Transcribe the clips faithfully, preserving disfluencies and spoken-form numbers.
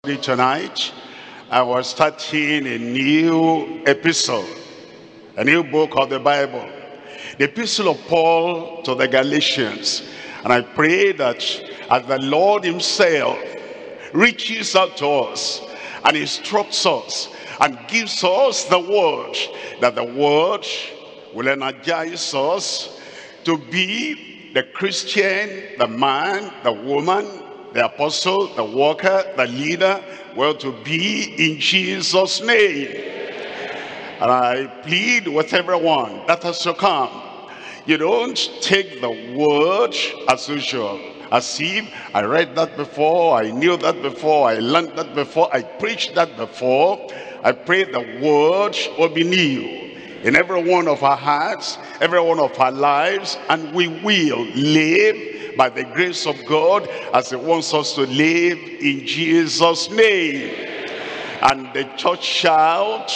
Tonight, I was starting a new epistle, a new book of the Bible, the epistle of Paul to the Galatians. And I pray that as the Lord himself reaches out to us and instructs us and gives us the word, that the word will energize us to be the Christian, the man, the woman, the apostle, the worker, the leader, well, to be in Jesus' name. And I plead with everyone that has to come. You don't take the word as usual, as if I read that before, I knew that before, I learned that before, I preached that before. I pray the word will be new in every one of our hearts, every one of our lives, and we will live by the grace of God as he wants us to live in Jesus' name. And the church shout,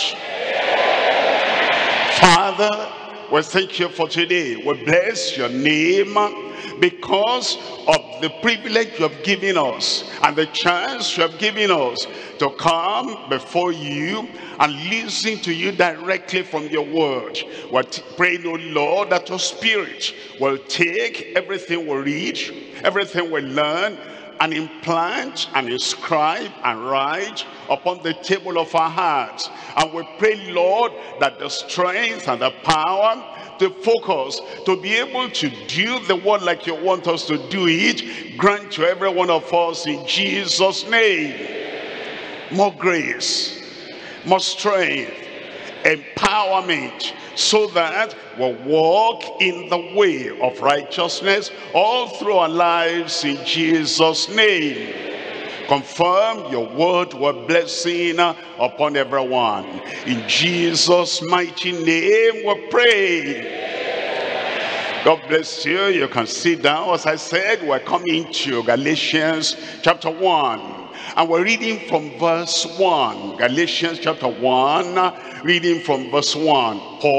Father, we thank you for today. We bless your name because of the privilege you have given us and the chance you have given us to come before you and listen to you directly from your word. We're praying, oh Lord, that your spirit will take everything we read, everything we learn, and implant and inscribe and write upon the table of our hearts. And we pray, Lord, that the strength and the power to focus, to be able to do the word like you want us to do it, grant to every one of us in Jesus' name. More grace, more strength, empowerment, so that we'll walk in the way of righteousness all through our lives in Jesus' name. Confirm your word with blessing upon everyone. In Jesus' mighty name we pray. God bless you. You can sit down. As I said, we're coming to Galatians chapter one. And we're reading from verse one. Galatians chapter one, reading from verse one.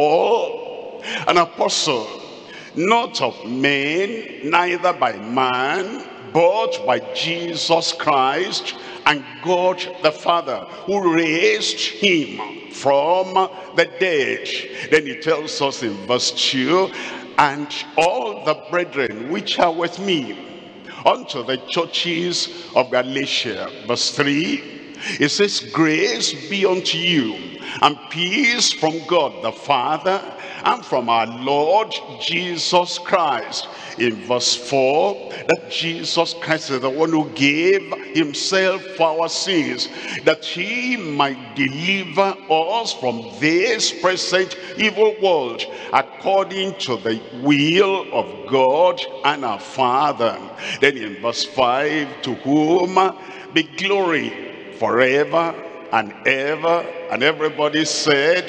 Paul, an apostle, not of men, neither by man, but by Jesus Christ and God the Father, who raised him from the dead. Then he tells us in verse two, and all the brethren which are with me unto the churches of Galatia. Verse three, it says, grace be unto you and peace from God the Father and from our Lord Jesus Christ. In verse four, that Jesus Christ is the one who gave himself for our sins, that he might deliver us from this present evil world, according to the will of God and our Father. Then in verse five, to whom be glory forever and ever. And everybody said,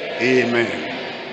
amen.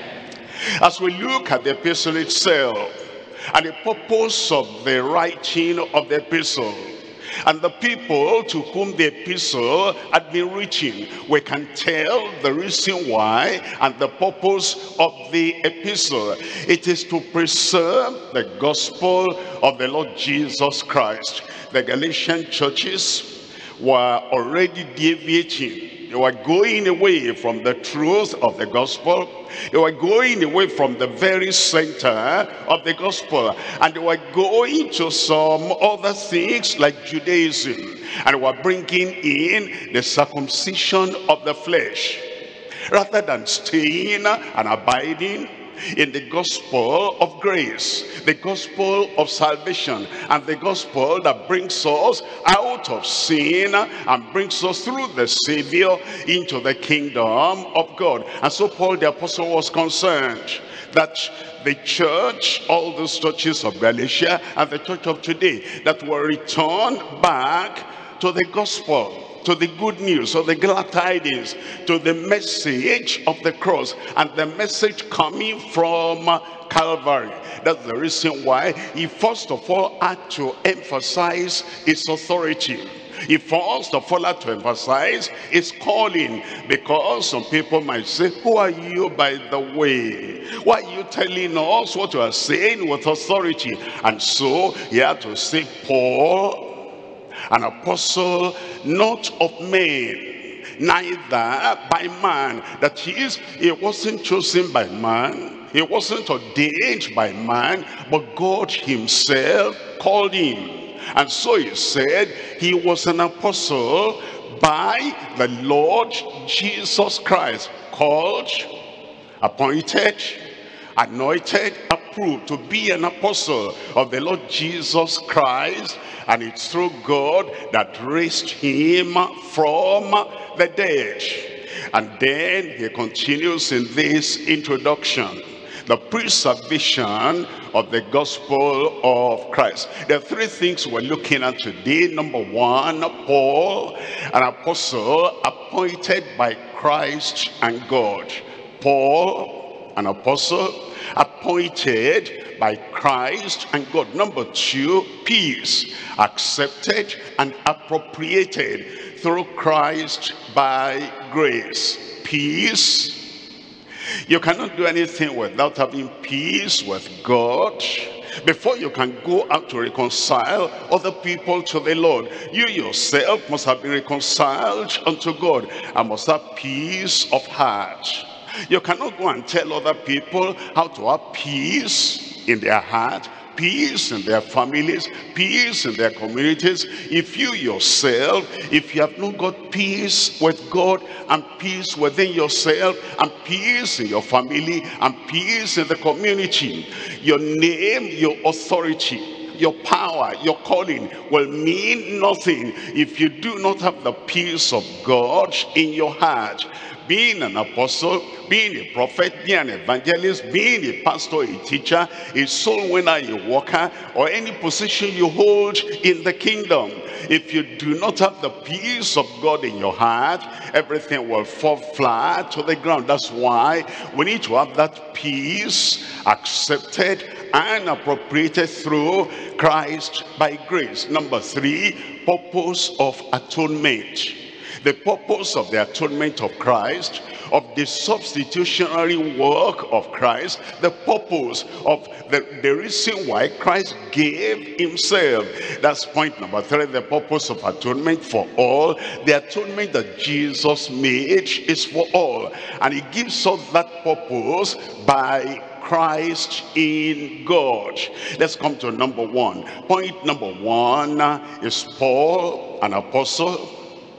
As we look at the epistle itself, and the purpose of the writing of the epistle, and the people to whom the epistle had been written, we can tell the reason why and the purpose of the epistle. It is to preserve the gospel of the Lord Jesus Christ. The Galatian churches were already deviating. They were going away from the truth of the gospel. They were going away from the very center of the gospel. And they were going to some other things like Judaism. And they were bringing in the circumcision of the flesh, rather than staying and abiding in the gospel of grace, the gospel of salvation, and the gospel that brings us out of sin and brings us through the Savior into the kingdom of God. And so Paul the apostle was concerned that the church, all those churches of Galatia and the church of today, that were returned back to the gospel, to the good news, or the glad tidings, to the message of the cross, and the message coming from Calvary. That's the reason why he first of all had to emphasize his authority. He first of all had to emphasize his calling, because some people might say, who are you, by the way? Why are you telling us what you are saying with authority? And so he had to say, Paul, an apostle not of men, neither by man. That is, he wasn't chosen by man, he wasn't ordained by man, but God himself called him. And so he said he was an apostle by the Lord Jesus Christ, called, appointed, anointed, approved to be an apostle of the Lord Jesus Christ. And it's through God that raised him from the dead. And then he continues in this introduction, the preservation of the gospel of Christ. There are three things we're looking at today. Number one, Paul, an apostle appointed by Christ and God. Paul, an apostle appointed by Christ and God. Number two, peace, accepted and appropriated through Christ by grace. Peace. You cannot do anything without having peace with God. Before you can go out to reconcile other people to the Lord, you yourself must have been reconciled unto God and must have peace of heart. You cannot go and tell other people how to have peace in their heart, peace in their families, peace in their communities, if you yourself, if you have not got peace with God and peace within yourself and peace in your family and peace in the community. Your name, your authority, your power, your calling will mean nothing if you do not have the peace of God in your heart. Being an apostle, being a prophet, being an evangelist, being a pastor, a teacher, a soul winner, a worker, or any position you hold in the kingdom, if you do not have the peace of God in your heart, everything will fall flat to the ground. That's why we need to have that peace accepted and appropriated through Christ by grace. Number three, purpose of atonement. The purpose of the atonement of Christ, of the substitutionary work of Christ, the purpose of the, the reason why Christ gave himself. That's point number three, the purpose of atonement for all. The atonement that Jesus made is for all. And he gives us that purpose by Christ in God. Let's come to number one. Point number one is Paul, an apostle,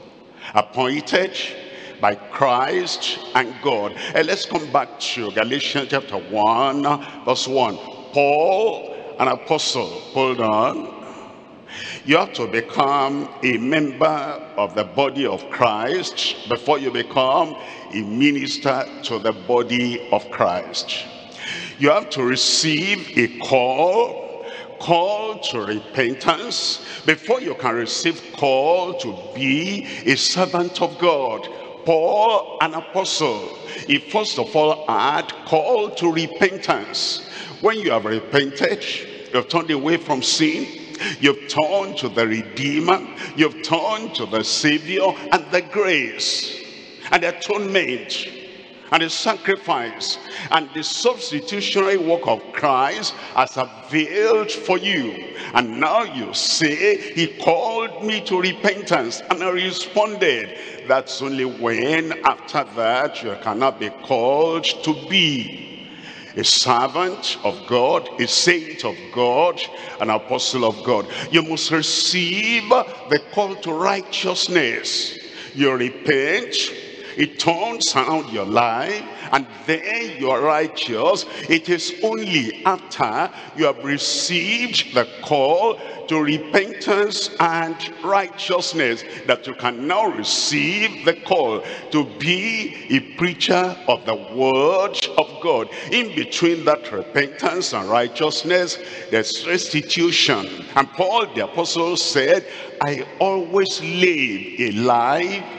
appointed by Christ and God. And let's come back to Galatians chapter one, verse one. Paul, an apostle. Hold on. You have to become a member of the body of Christ before you become a minister to the body of Christ. You have to receive a call, call to repentance, before you can receive call to be a servant of God. Paul, an apostle, he first of all had call to repentance. When you have repented, you've turned away from sin, you've turned to the Redeemer, you've turned to the Savior, and the grace and the atonement and the sacrifice and the substitutionary work of Christ has availed for you. And now you say, he called me to repentance, and I responded. That's only when after that you cannot be called to be a servant of God, a saint of God, an apostle of God. You must receive the call to righteousness. You repent, it turns around your life, and then you are righteous. It is only after you have received the call to repentance and righteousness that you can now receive the call to be a preacher of the word of God. In between that repentance and righteousness, there's restitution. And Paul the apostle said, I always live a life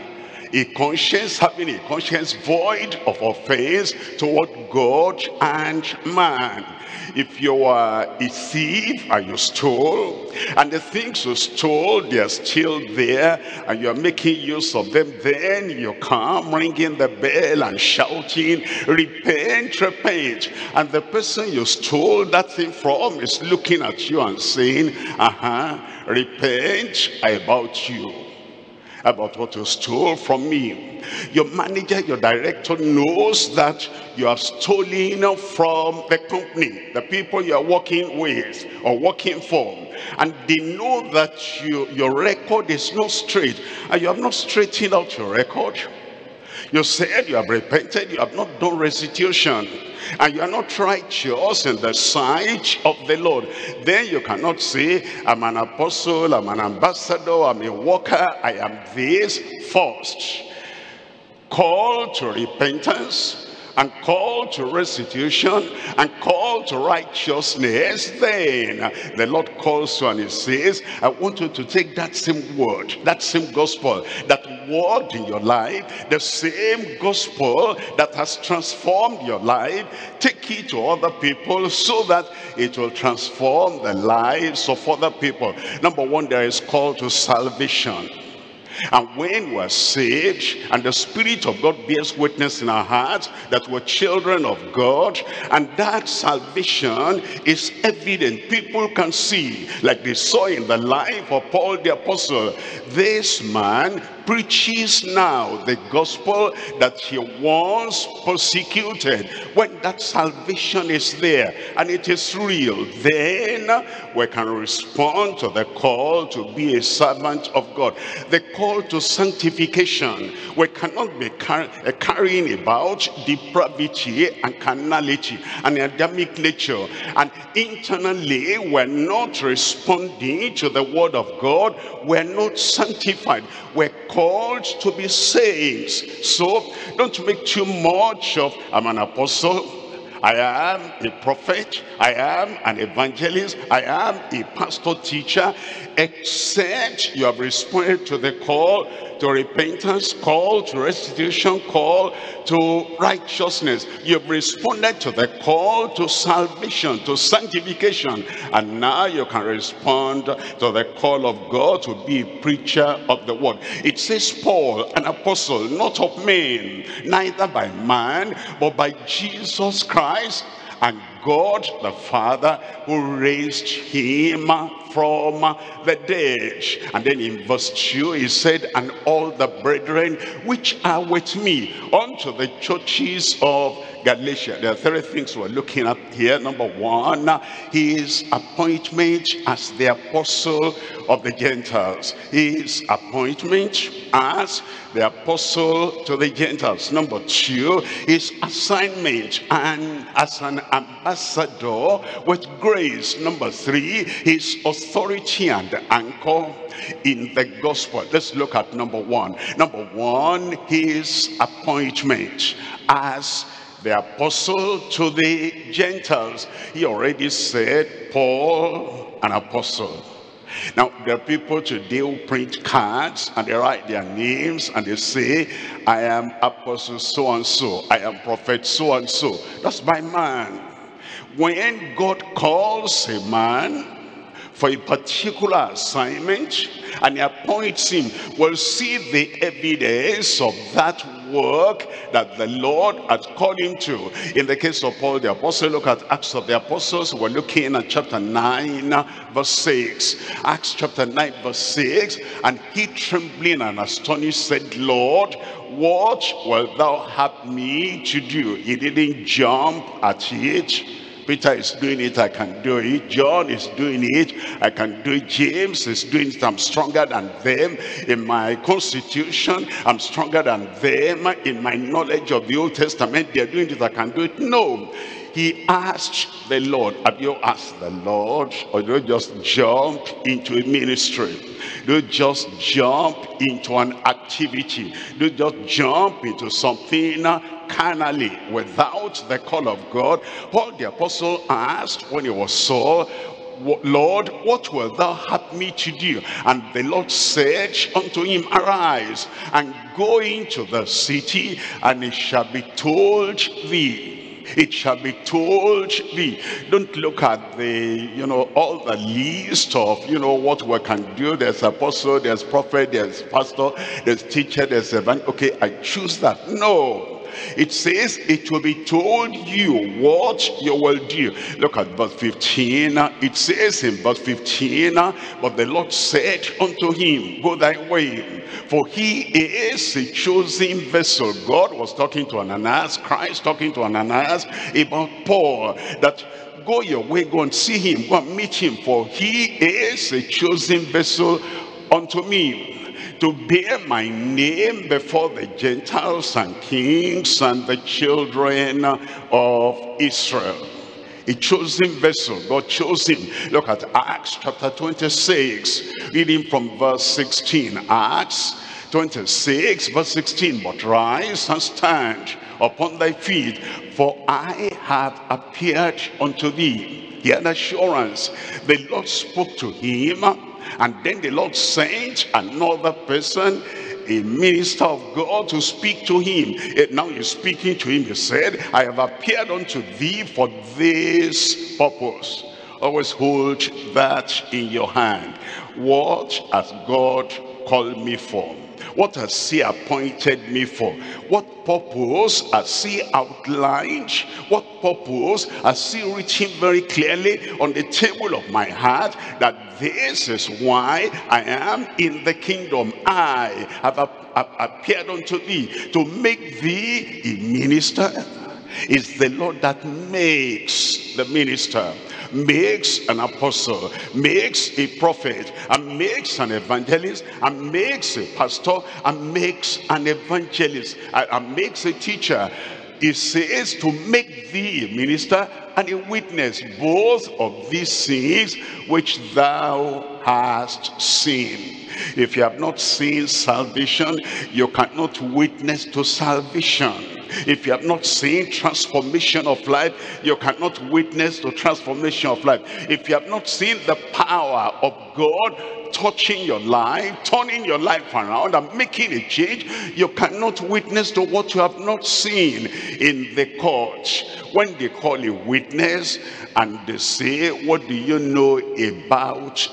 A conscience, having a conscience void of offense toward God and man. If you are a thief and you stole, and the things you stole, they are still there, and you are making use of them, then you come ringing the bell and shouting, repent, repent. And the person you stole that thing from is looking at you and saying, uh-huh, repent about you, about what you stole from me. Your manager, your director knows that you have stolen from the company, the people you are working with or working for, and they know that you, your record is not straight, and you have not straightened out your record. You said you have repented, you have not done restitution, and you are not righteous in the sight of the Lord. Then you cannot say, I'm an apostle, I'm an ambassador, I'm a worker, I am this. First, call to repentance, and call to restitution, and call to righteousness. Then the Lord calls you and he says, I want you to take that same word, that same gospel that worked in your life, the same gospel that has transformed your life, take it to other people so that it will transform the lives of other people. Number one, there is call to salvation. And when we're saved, and the Spirit of God bears witness in our hearts that we're children of God, and that salvation is evident, people can see, like they saw in the life of Paul the Apostle. This man preaches now the gospel that he once persecuted. When that salvation is there and it is real, then we can respond to the call to be a servant of God. The call to sanctification. We cannot be car carrying about depravity and carnality and Adamic nature, and internally we're not responding to the word of God. We're not sanctified. We're called to be saints. So don't make too much of, I'm an apostle, I am a prophet, I am an evangelist, I am a pastor teacher, except you have responded to the call to repentance, call to restitution, call to righteousness. You've responded to the call to salvation, to sanctification, and now you can respond to the call of God to be a preacher of the word. It says Paul, an apostle, not of men, neither by man, but by Jesus Christ and God the Father, who raised him from the dead. And then in verse two he said, and all the brethren which are with me unto the churches of Galatia. There are three things we're looking at here. Number one, his appointment as the apostle of the Gentiles. His appointment as the apostle to the Gentiles. Number two, his assignment and as an ambassador with grace. Number three, his authority and anchor in the gospel. Let's look at number one. Number one, his appointment as the apostle to the Gentiles. He already said, Paul, an apostle. Now, there are people today who print cards and they write their names and they say, I am apostle so-and-so, I am prophet so-and-so. That's by man. When God calls a man for a particular assignment and he appoints him, we'll see the evidence of that work that the Lord had called him to. In the case of Paul the Apostle, look at Acts of the Apostles. We're looking at chapter nine verse six. Acts chapter nine verse six. And he, trembling and astonished, said, Lord, what wilt thou have me to do? He didn't jump at it. Peter is doing it, I can do it. John is doing it, I can do it. James is doing it, I'm stronger than them. In my constitution, I'm stronger than them. In my knowledge of the Old Testament, they're doing it, I can do it. No. He asked the Lord. Have you asked the Lord? Or do you just jump into a ministry? Do you just jump into an activity? Do you just jump into something carnally without the call of God? Paul the apostle asked when he was Saul, Lord, what wilt thou have me to do? And the Lord said unto him, arise, and go into the city, and it shall be told thee. It shall be told thee. Don't look at the, you know, all the list of, you know, what we can do. There's apostle, there's prophet, there's pastor, there's teacher, there's evangelist. Okay, I choose that. No. It says it will be told you what you will do. Look at verse fifteen. It says in verse fifteen, but the Lord said unto him, go thy way, for he is a chosen vessel. God was talking to Ananias, Christ talking to Ananias about Paul, that go your way, go and see him, go and meet him, for he is a chosen vessel unto me, to bear my name before the Gentiles and kings and the children of Israel. A chosen vessel, God chose him. Look at Acts chapter twenty-six, reading from verse sixteen. Acts twenty-six, verse sixteen. But rise and stand upon thy feet, for I have appeared unto thee. He had assurance. The Lord spoke to him, and then the Lord sent another person, a minister of God, to speak to him. And now he's speaking to him. He said, I have appeared unto thee for this purpose. Always hold that in your hand. What has God called me for? What has he appointed me for? What purpose has he outlined? What purpose has he written very clearly on the table of my heart, that this is why I am in the kingdom? I have appeared unto thee to make thee a minister. It's the Lord that makes the minister, makes an apostle, makes a prophet, and makes an evangelist, and makes a pastor, and makes an evangelist, and makes a teacher. It says to make thee a minister and a witness, both of these things which thou hast seen. If you have not seen salvation, you cannot witness to salvation. If you have not seen transformation of life, you cannot witness to transformation of life. If you have not seen the power of God touching your life, turning your life around and making a change, you cannot witness to what you have not seen in the court. When they call a witness and they say, what do you know about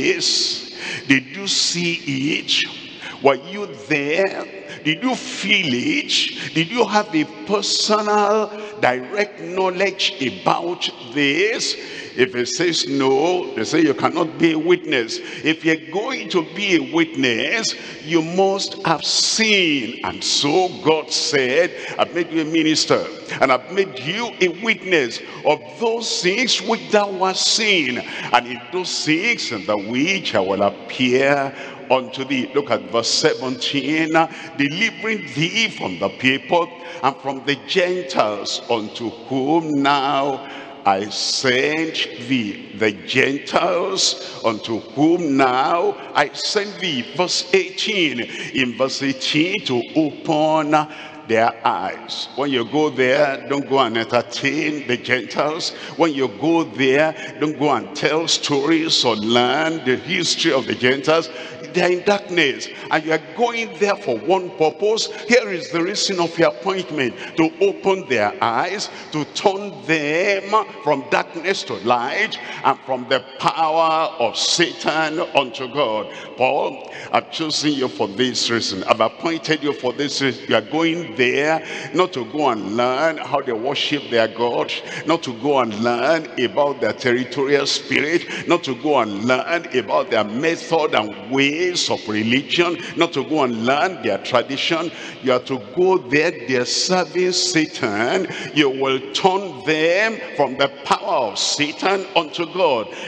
this? Did you see it? Were you there? Did you feel it? Did you have a personal, direct knowledge about this? If it says no, they say you cannot be a witness. If you're going to be a witness, you must have seen. And so God said, I've made you a minister, and I've made you a witness of those things which thou hast seen, and in those things in the which I will appear unto thee. Look at verse seventeen. Delivering thee from the people and from the Gentiles, unto whom now I send thee. The Gentiles, unto whom now I send thee. Verse eighteen. In verse eighteen, to open their eyes. When you go there, don't go and entertain the Gentiles. When you go there, don't go and tell stories or learn the history of the Gentiles. They are in darkness, and you are going there for one purpose. Here is the reason of your appointment: to open their eyes, to turn them from darkness to light, and from the power of Satan unto God. Paul, I've chosen you for this reason. I've appointed you for this reason. You are going there not to go and learn how they worship their God, not to go and learn about their territorial spirit, not to go and learn about their method and way of religion, not to go and learn their tradition. You are to go there. They're serving Satan. You will turn them from the power of Satan unto God, that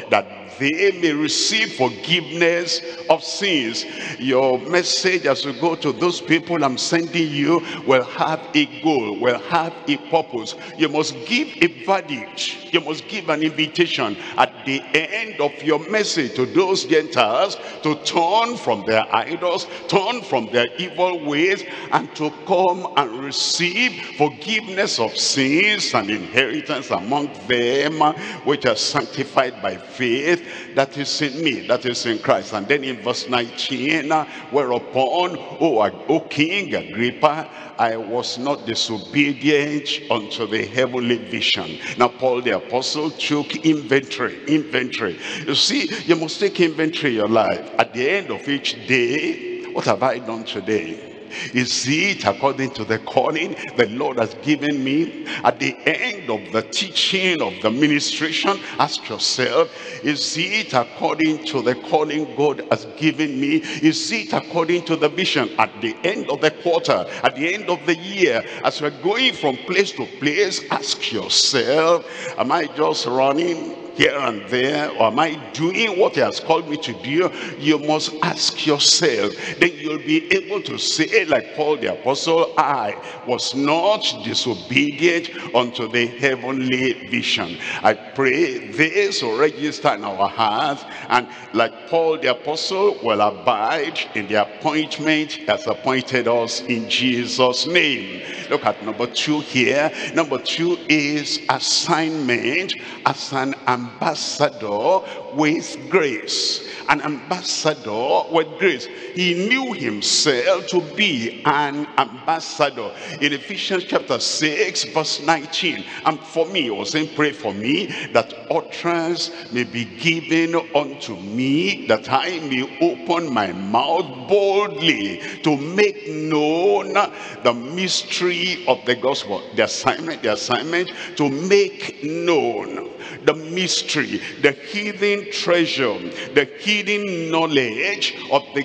they may receive forgiveness of sins. Your message as you go to those people I'm sending you will have a goal, will have a purpose. You must give a verdict. You must give an invitation at the end of your message to those Gentiles to turn from their idols, turn from their evil ways, and to come and receive forgiveness of sins and inheritance among them which are sanctified by faith that is in me, that is in Christ. And then in verse nineteen, whereupon, O, o King Agrippa, I was not disobedient unto the heavenly vision. Now Paul the apostle took inventory, inventory. You see, you must take inventory of your life. At the end of each day, what have I done today? Is it according to the calling the Lord has given me? At the end of the teaching, of the ministration, ask yourself, is it according to the calling God has given me? Is it according to the vision? At the end of the quarter, at the end of the year, as we're going from place to place, ask yourself, am I just running here and there, or am I doing what he has called me to do? You must ask yourself. Then you'll be able to say like Paul the apostle, I was not disobedient unto the heavenly vision. I pray this will register in our hearts, and like Paul the apostle will abide in the appointment he has appointed us in Jesus' name. Look at number two here. Number two is assignment as an ambassador with grace. An ambassador with grace. He knew himself to be an ambassador. In Ephesians chapter six verse nineteen, and for me, I was saying, pray for me that utterance may be given unto me, that I may open my mouth boldly to make known the mystery of the gospel. The assignment, the assignment to make known the mystery, the hidden treasure, the hidden knowledge of the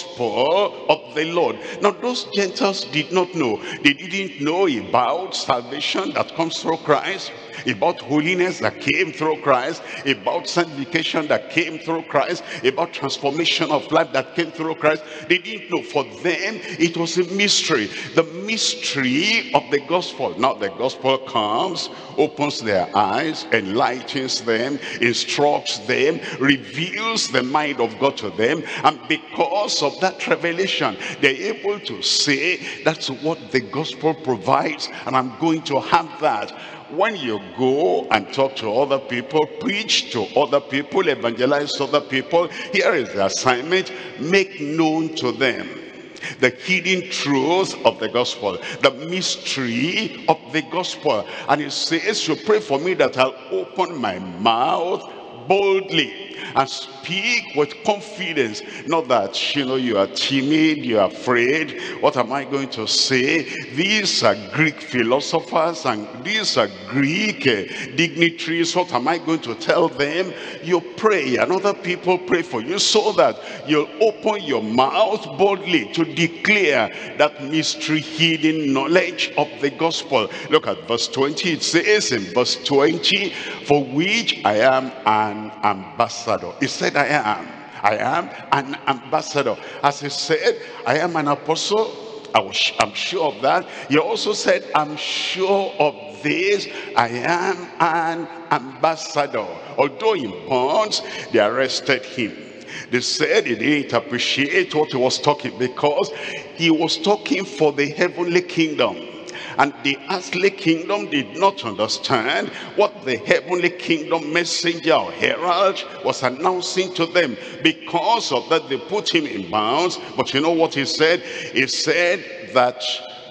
gospel of the Lord. Now those Gentiles did not know. They didn't know about salvation that comes through Christ, about holiness that came through Christ, about sanctification that came through Christ, about transformation of life that came through Christ. They didn't know. For them, it was a mystery. The mystery of the gospel. Now the gospel comes, opens their eyes, enlightens them, instructs them, reveals the mind of God to them, and because of that revelation, they're able to say, that's what the gospel provides, and I'm going to have that. When you go and talk to other people, preach to other people, evangelize to other people, here is the assignment: make known to them the hidden truth of the gospel, the mystery of the gospel. And it says, you pray for me that I'll open my mouth boldly and speak with confidence. Not that, you know, you are timid, you are afraid. What am I going to say? These are Greek philosophers and these are Greek uh, dignitaries. What am I going to tell them? You pray, and other people pray for you, so that you'll open your mouth boldly to declare that mystery, hidden knowledge of the gospel. Look at verse twenty. It says in verse twenty, for which I am an ambassador. He said, I am. I am an ambassador. As he said, I am an apostle. I was, I'm sure of that. He also said, I'm sure of this. I am an ambassador. Although in bonds, they arrested him. They said he didn't appreciate what he was talking, because he was talking for the heavenly kingdom. And the earthly kingdom did not understand what the heavenly kingdom messenger or herald was announcing to them. Because of that, they put him in bounds. But you know what he said? He said that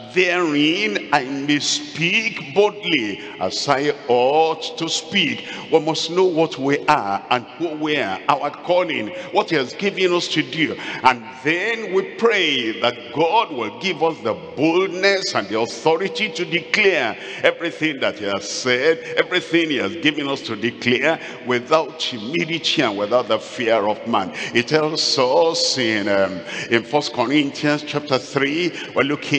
therein I may speak boldly as I ought to speak. We must know what we are and who we are, our calling, what he has given us to do. And then we pray that God will give us the boldness and the authority to declare everything that he has said, everything he has given us to declare, without timidity and without the fear of man. It tells us in, um, in First Corinthians chapter three, we're looking at verse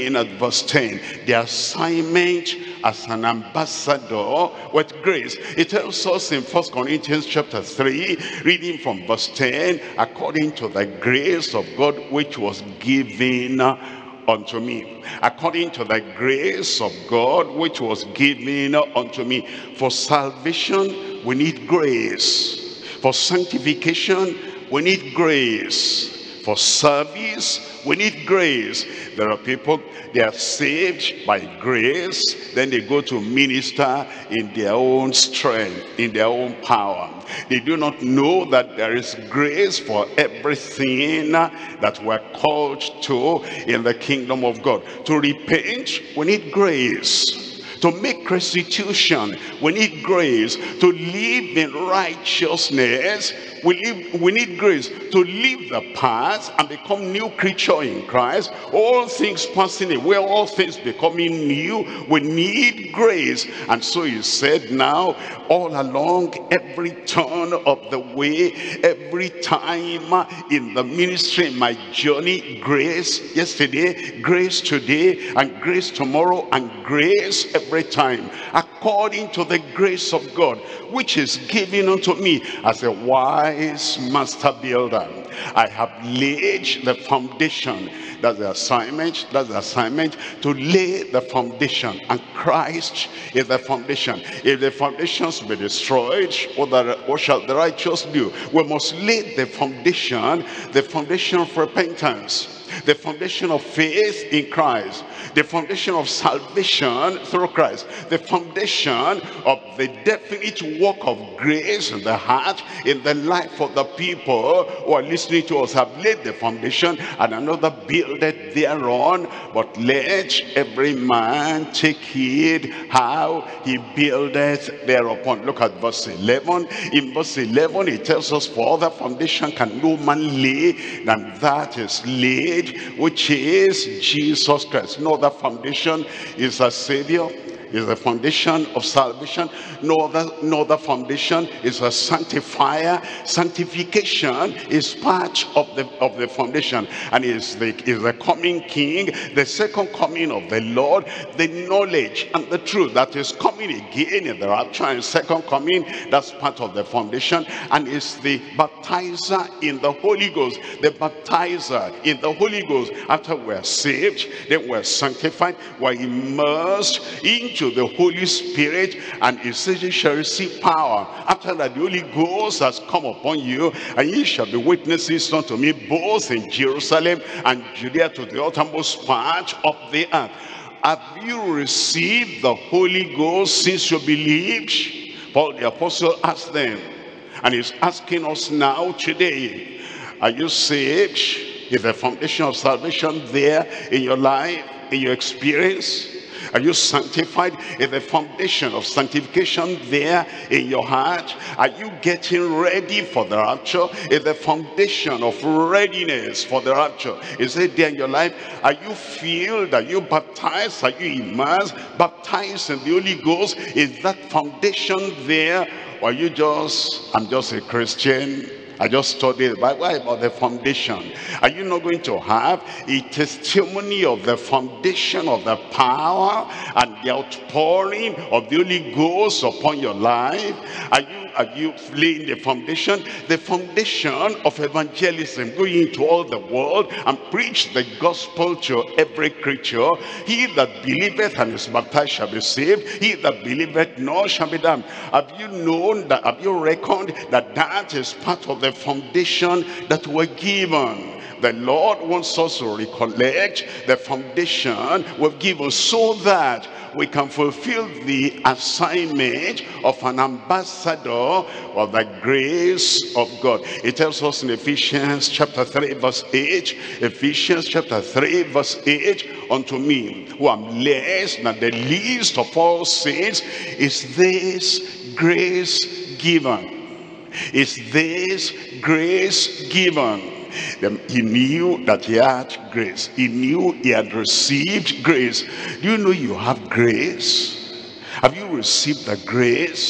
verse ten. The assignment as an ambassador with grace. It tells us in First Corinthians chapter three, reading from verse ten, according to the grace of God which was given unto me. According to the grace of God which was given unto me. For salvation, we need grace. For sanctification, we need grace. For service, we need grace. There are people, they are saved by grace, then they go to minister in their own strength, in their own power. They do not know that there is grace for everything that we're called to in the kingdom of God. To repent, we need grace. To make restitution, we need grace. To live in righteousness, we, live, we need grace. To leave the past and become new creature in Christ. All things passing away, all things becoming new, we need grace. And so he said now, all along, every turn of the way, every time in the ministry, in my journey, grace yesterday, grace today, and grace tomorrow, and grace every time, according to the grace of God, which is given unto me as a wise master builder. I have laid the foundation. That's the assignment. That's the assignment, to lay the foundation. And Christ is the foundation. If the foundations be destroyed, what, the, what shall the righteous do? We must lay the foundation, the foundation of repentance, the foundation of faith in Christ, the foundation of salvation through Christ, the foundation of the definite work of grace in the heart, in the life of the people who are listening to us. Have laid the foundation, and another buildeth thereon. But let every man take heed how he buildeth thereupon. Look at verse eleven. In verse eleven, it tells us, for other foundation can no man lay than that is laid, which is Jesus Christ. No other foundation is a Savior, is the foundation of salvation. No other, no other foundation is a sanctifier. Sanctification is part of the of the foundation, and is the is the coming King, the second coming of the Lord, the knowledge and the truth that is coming again in the rapture and second coming. That's part of the foundation, and is the baptizer in the Holy Ghost. The baptizer in the Holy Ghost. After we're saved, then we're sanctified, we're immersed into the Holy Spirit, and he says you shall receive power. After that, the Holy Ghost has come upon you, and ye shall be witnesses unto me both in Jerusalem and Judea to the uttermost part of the earth. Have you received the Holy Ghost since you believed? Paul the apostle asked them, and he's asking us now today, are you saved? Is the foundation of salvation there in your life, in your experience? Are you sanctified? Is the foundation of sanctification there in your heart? Are you getting ready for the rapture? Is the foundation of readiness for the rapture, is it there in your life? Are you filled? Are you baptized? Are you immersed? Baptized in the Holy Ghost? Is that foundation there? Or are you just, I'm just a Christian, I just studied the Bible? Why about the foundation? Are you not going to have a testimony of the foundation of the power and the outpouring of the Holy Ghost upon your life? Are you are you laying the foundation? The foundation of evangelism, going into all the world and preach the gospel to every creature. He that believeth and is baptized shall be saved. He that believeth not shall be damned. Have you known that? Have you reckoned that that is part of the foundation that we're given? The Lord wants us to recollect the foundation we've given, so that we can fulfill the assignment of an ambassador of the grace of God. It tells us in Ephesians chapter three verse eight, Ephesians chapter three verse eight, unto me who am less than the least of all saints is this grace given. Is this grace given? He knew that he had grace. He knew he had received grace. Do you know you have grace? Have you received the grace?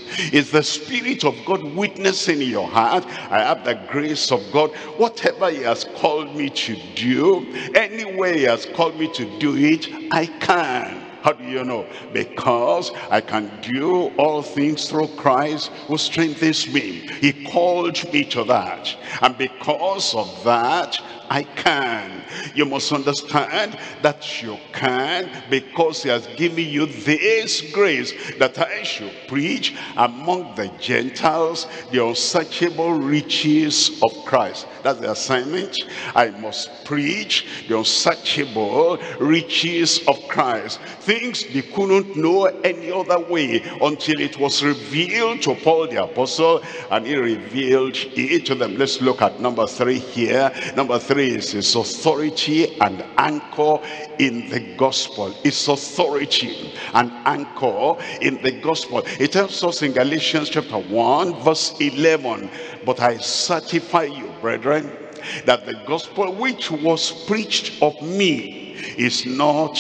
Is the Spirit of God witnessing in your heart? I have the grace of God. Whatever he has called me to do, anywhere he has called me to do it, I can. How do you know? Because I can do all things through Christ who strengthens me. He called me to that. And because of that, I can. You must understand that you can, because he has given you this grace, that I should preach among the Gentiles the unsearchable riches of Christ. That's the assignment. I must preach the unsearchable riches of Christ. Things they couldn't know any other way until it was revealed to Paul the apostle, and he revealed it to them. Let's look at number three here. Number three is his authority and anchor in the gospel. Its authority and anchor in the gospel. It tells us in Galatians chapter one verse eleven, but I certify you, brethren, that the gospel which was preached of me is not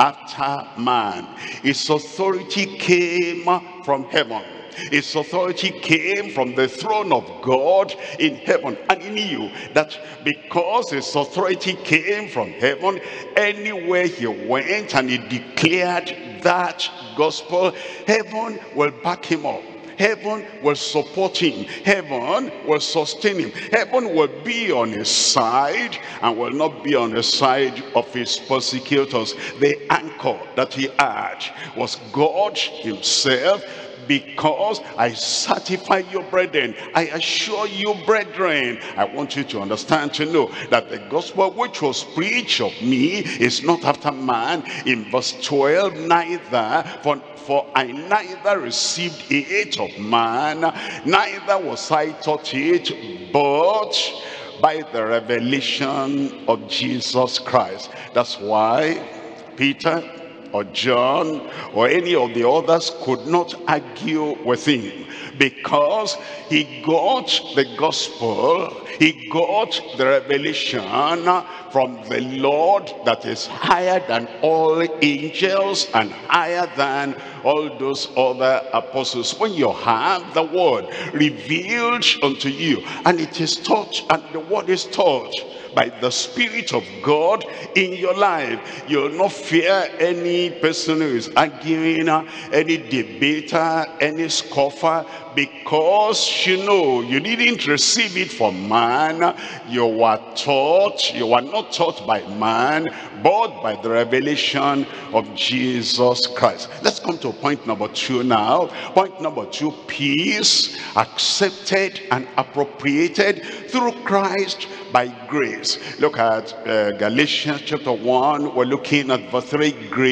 after man. Its authority came from heaven. Its authority came from the throne of God in heaven. And he knew that because his authority came from heaven, anywhere he went and he declared that gospel, heaven will back him up. Heaven will support him. Heaven will sustain him. Heaven will be on his side and will not be on the side of his persecutors. The anchor that he had was God himself. Because I certify you, brethren, I assure you, brethren, I want you to understand, to know that the gospel which was preached of me is not after man. In verse twelve, neither, for, for I neither received it of man, neither was I taught it, but by the revelation of Jesus Christ. That's why Peter or John or any of the others could not argue with him, because he got the gospel, he got the revelation from the Lord that is higher than all angels and higher than all those other apostles. When you have the word revealed unto you, and it is taught, and the word is taught by the Spirit of God in your life, you'll not fear any person who is arguing, any debater, any scoffer, because you know you didn't receive it from man. You were taught, you were not taught by man, but by the revelation of Jesus Christ. Let's come to point number two now. Point number two, peace accepted and appropriated through Christ by grace. Look at uh, Galatians chapter one. We're looking at verse three.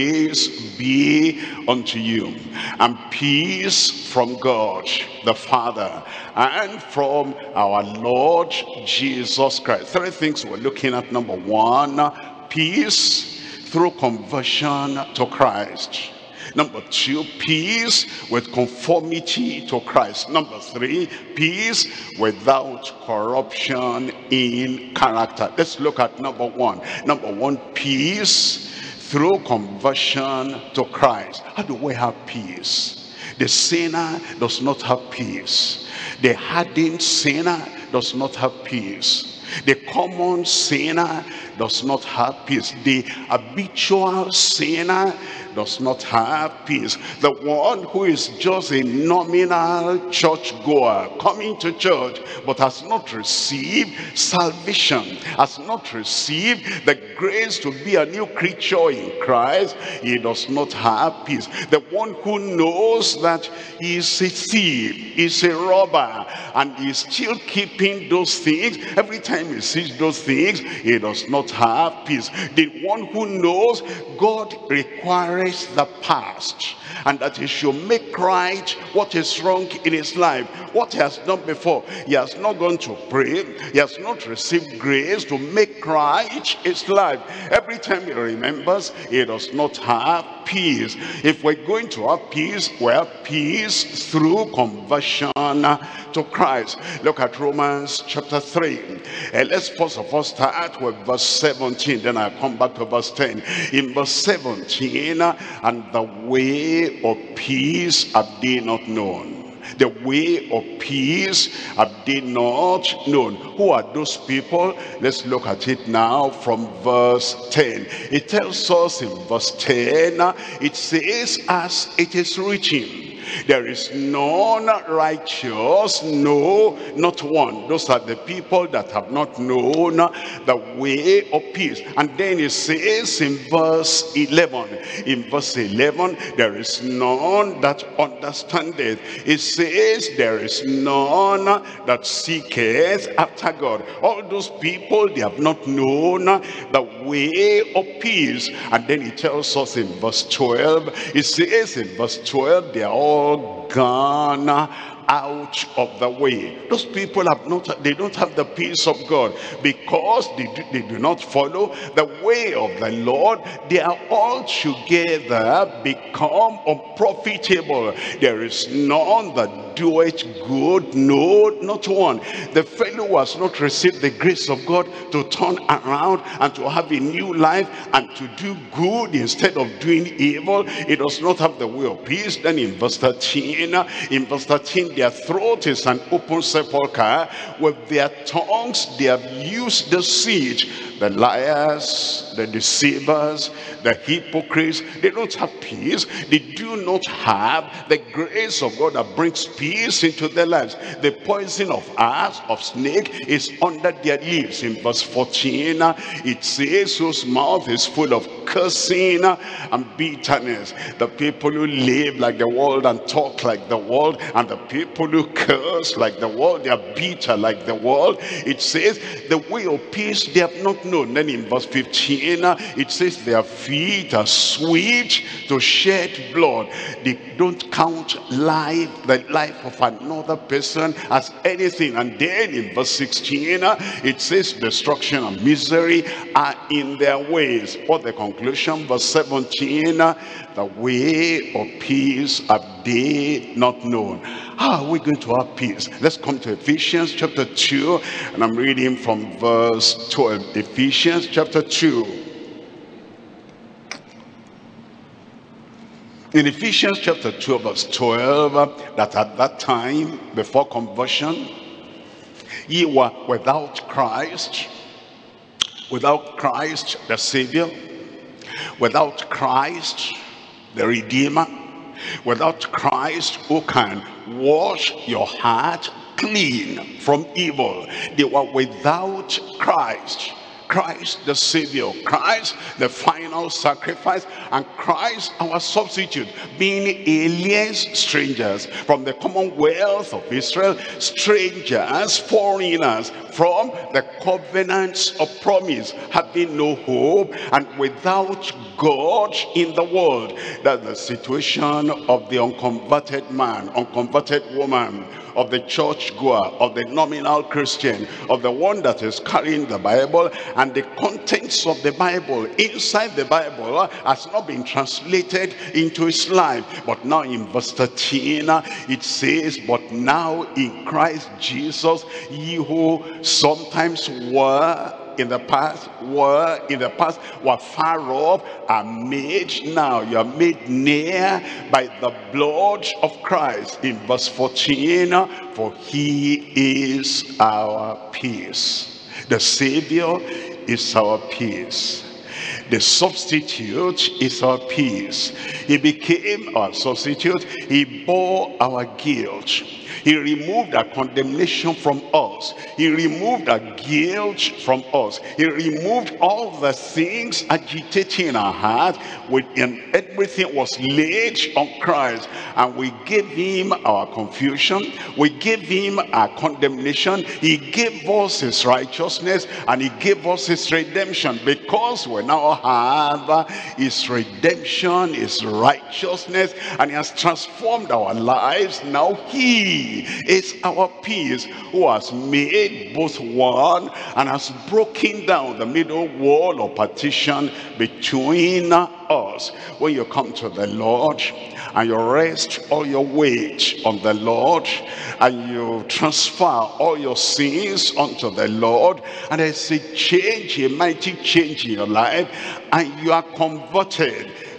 Grace be unto you, and peace from God the Father and from our Lord Jesus Christ. Three things we're looking at. Number one, peace through conversion to Christ. Number two, peace with conformity to Christ. Number three, peace without corruption in character. Let's look at number one. Number one, peace through conversion to Christ. How do we have peace? The sinner does not have peace. The hardened sinner does not have peace. The common sinner does not have peace. The habitual sinner does not have peace. The one who is just a nominal church goer, coming to church, but has not received salvation, has not received the grace to be a new creature in Christ, he does not have peace. The one who knows that he is a thief, is a robber, and is still keeping those things, every time he sees those things, he does not have peace. The one who knows God requires the past, and that he should make right what is wrong in his life, what he has done before. He has not gone to pray, he has not received grace to make right his life. Every time he remembers, he does not have peace. If we're going to have peace, we have peace through conversion to Christ. Look at Romans chapter three. And let's first of all start with verse seventeen, then I'll come back to verse ten. In verse seventeen, and the way of peace have they not known, The way of peace have they not known. Who are those people? Let's look at it now from verse ten. It tells us in verse ten, it says, as it is written, there is none righteous, no, not one. Those are the people that have not known the way of peace. And then it says in verse eleven, in verse eleven, there is none that understandeth. It says there is none that seeketh after God. All those people, they have not known the way of peace. And then it tells us in verse twelve, it says in verse twelve, they are all gone out of the way. Those people have not, they don't have the peace of God because they do, they do not follow the way of the Lord. They are all together become unprofitable. There is none that doeth good, no, not one. The fellow who has not received the grace of God to turn around and to have a new life and to do good instead of doing evil, he does not have the way of peace. Then in verse thirteen, in verse thirteen, their throat is an open sepulchre. With their tongues they have used deceit. The liars, the deceivers, the hypocrites, they don't have peace. They do not have the grace of God that brings peace into their lives. The poison of asp, of snake, is under their lips. In verse fourteen, it says, whose mouth is full of cursing and bitterness. The people who live like the world and talk like the world, and the people who curse like the world, they are bitter like the world. It says the way of peace they have not known. Then in verse fifteen, it says their feet are sweet to shed blood. They don't count life, the life of another person, as anything. And then in verse sixteen, it says destruction and misery are in their ways. What the conclusion? Verse seventeen, the way of peace have they not known. How are we going to have peace? Let's come to Ephesians chapter two, and I'm reading from verse twelve. Ephesians chapter two. In Ephesians chapter two verse twelve, that at that time before conversion, ye were without Christ, without Christ the Savior, without Christ the Redeemer, without Christ who can wash your heart clean from evil. They were without Christ. Christ the Savior, Christ the final sacrifice, and Christ our substitute, being aliens, strangers from the commonwealth of Israel, strangers, foreigners from the covenants of promise, having no hope and without God in the world. That's the situation of the unconverted man, unconverted woman, of the church goer, of the nominal Christian, of the one that is carrying the Bible, and the contents of the Bible inside the Bible has not been translated into his life. But now in verse thirteen, it says, but now in Christ Jesus, ye who sometimes were in the past, were in the past, were far off, are made now, you are made near by the blood of Christ. In verse fourteen, for he is our peace. The Savior is our peace. The substitute is our peace. He became our substitute. He bore our guilt. He removed our condemnation from us. He removed our guilt from us. He removed all the things agitating our heart, and everything was laid on Christ. And we gave him our confusion. We gave him our condemnation. He gave us his righteousness, and he gave us his redemption, because we now have his redemption, his righteousness, and he has transformed our lives. Now he is our peace, who has made both one and has broken down the middle wall of partition between us. When you come to the Lord and you rest all your weight on the Lord, and you transfer all your sins unto the Lord, and there's a change, a mighty change in your life, and you are converted.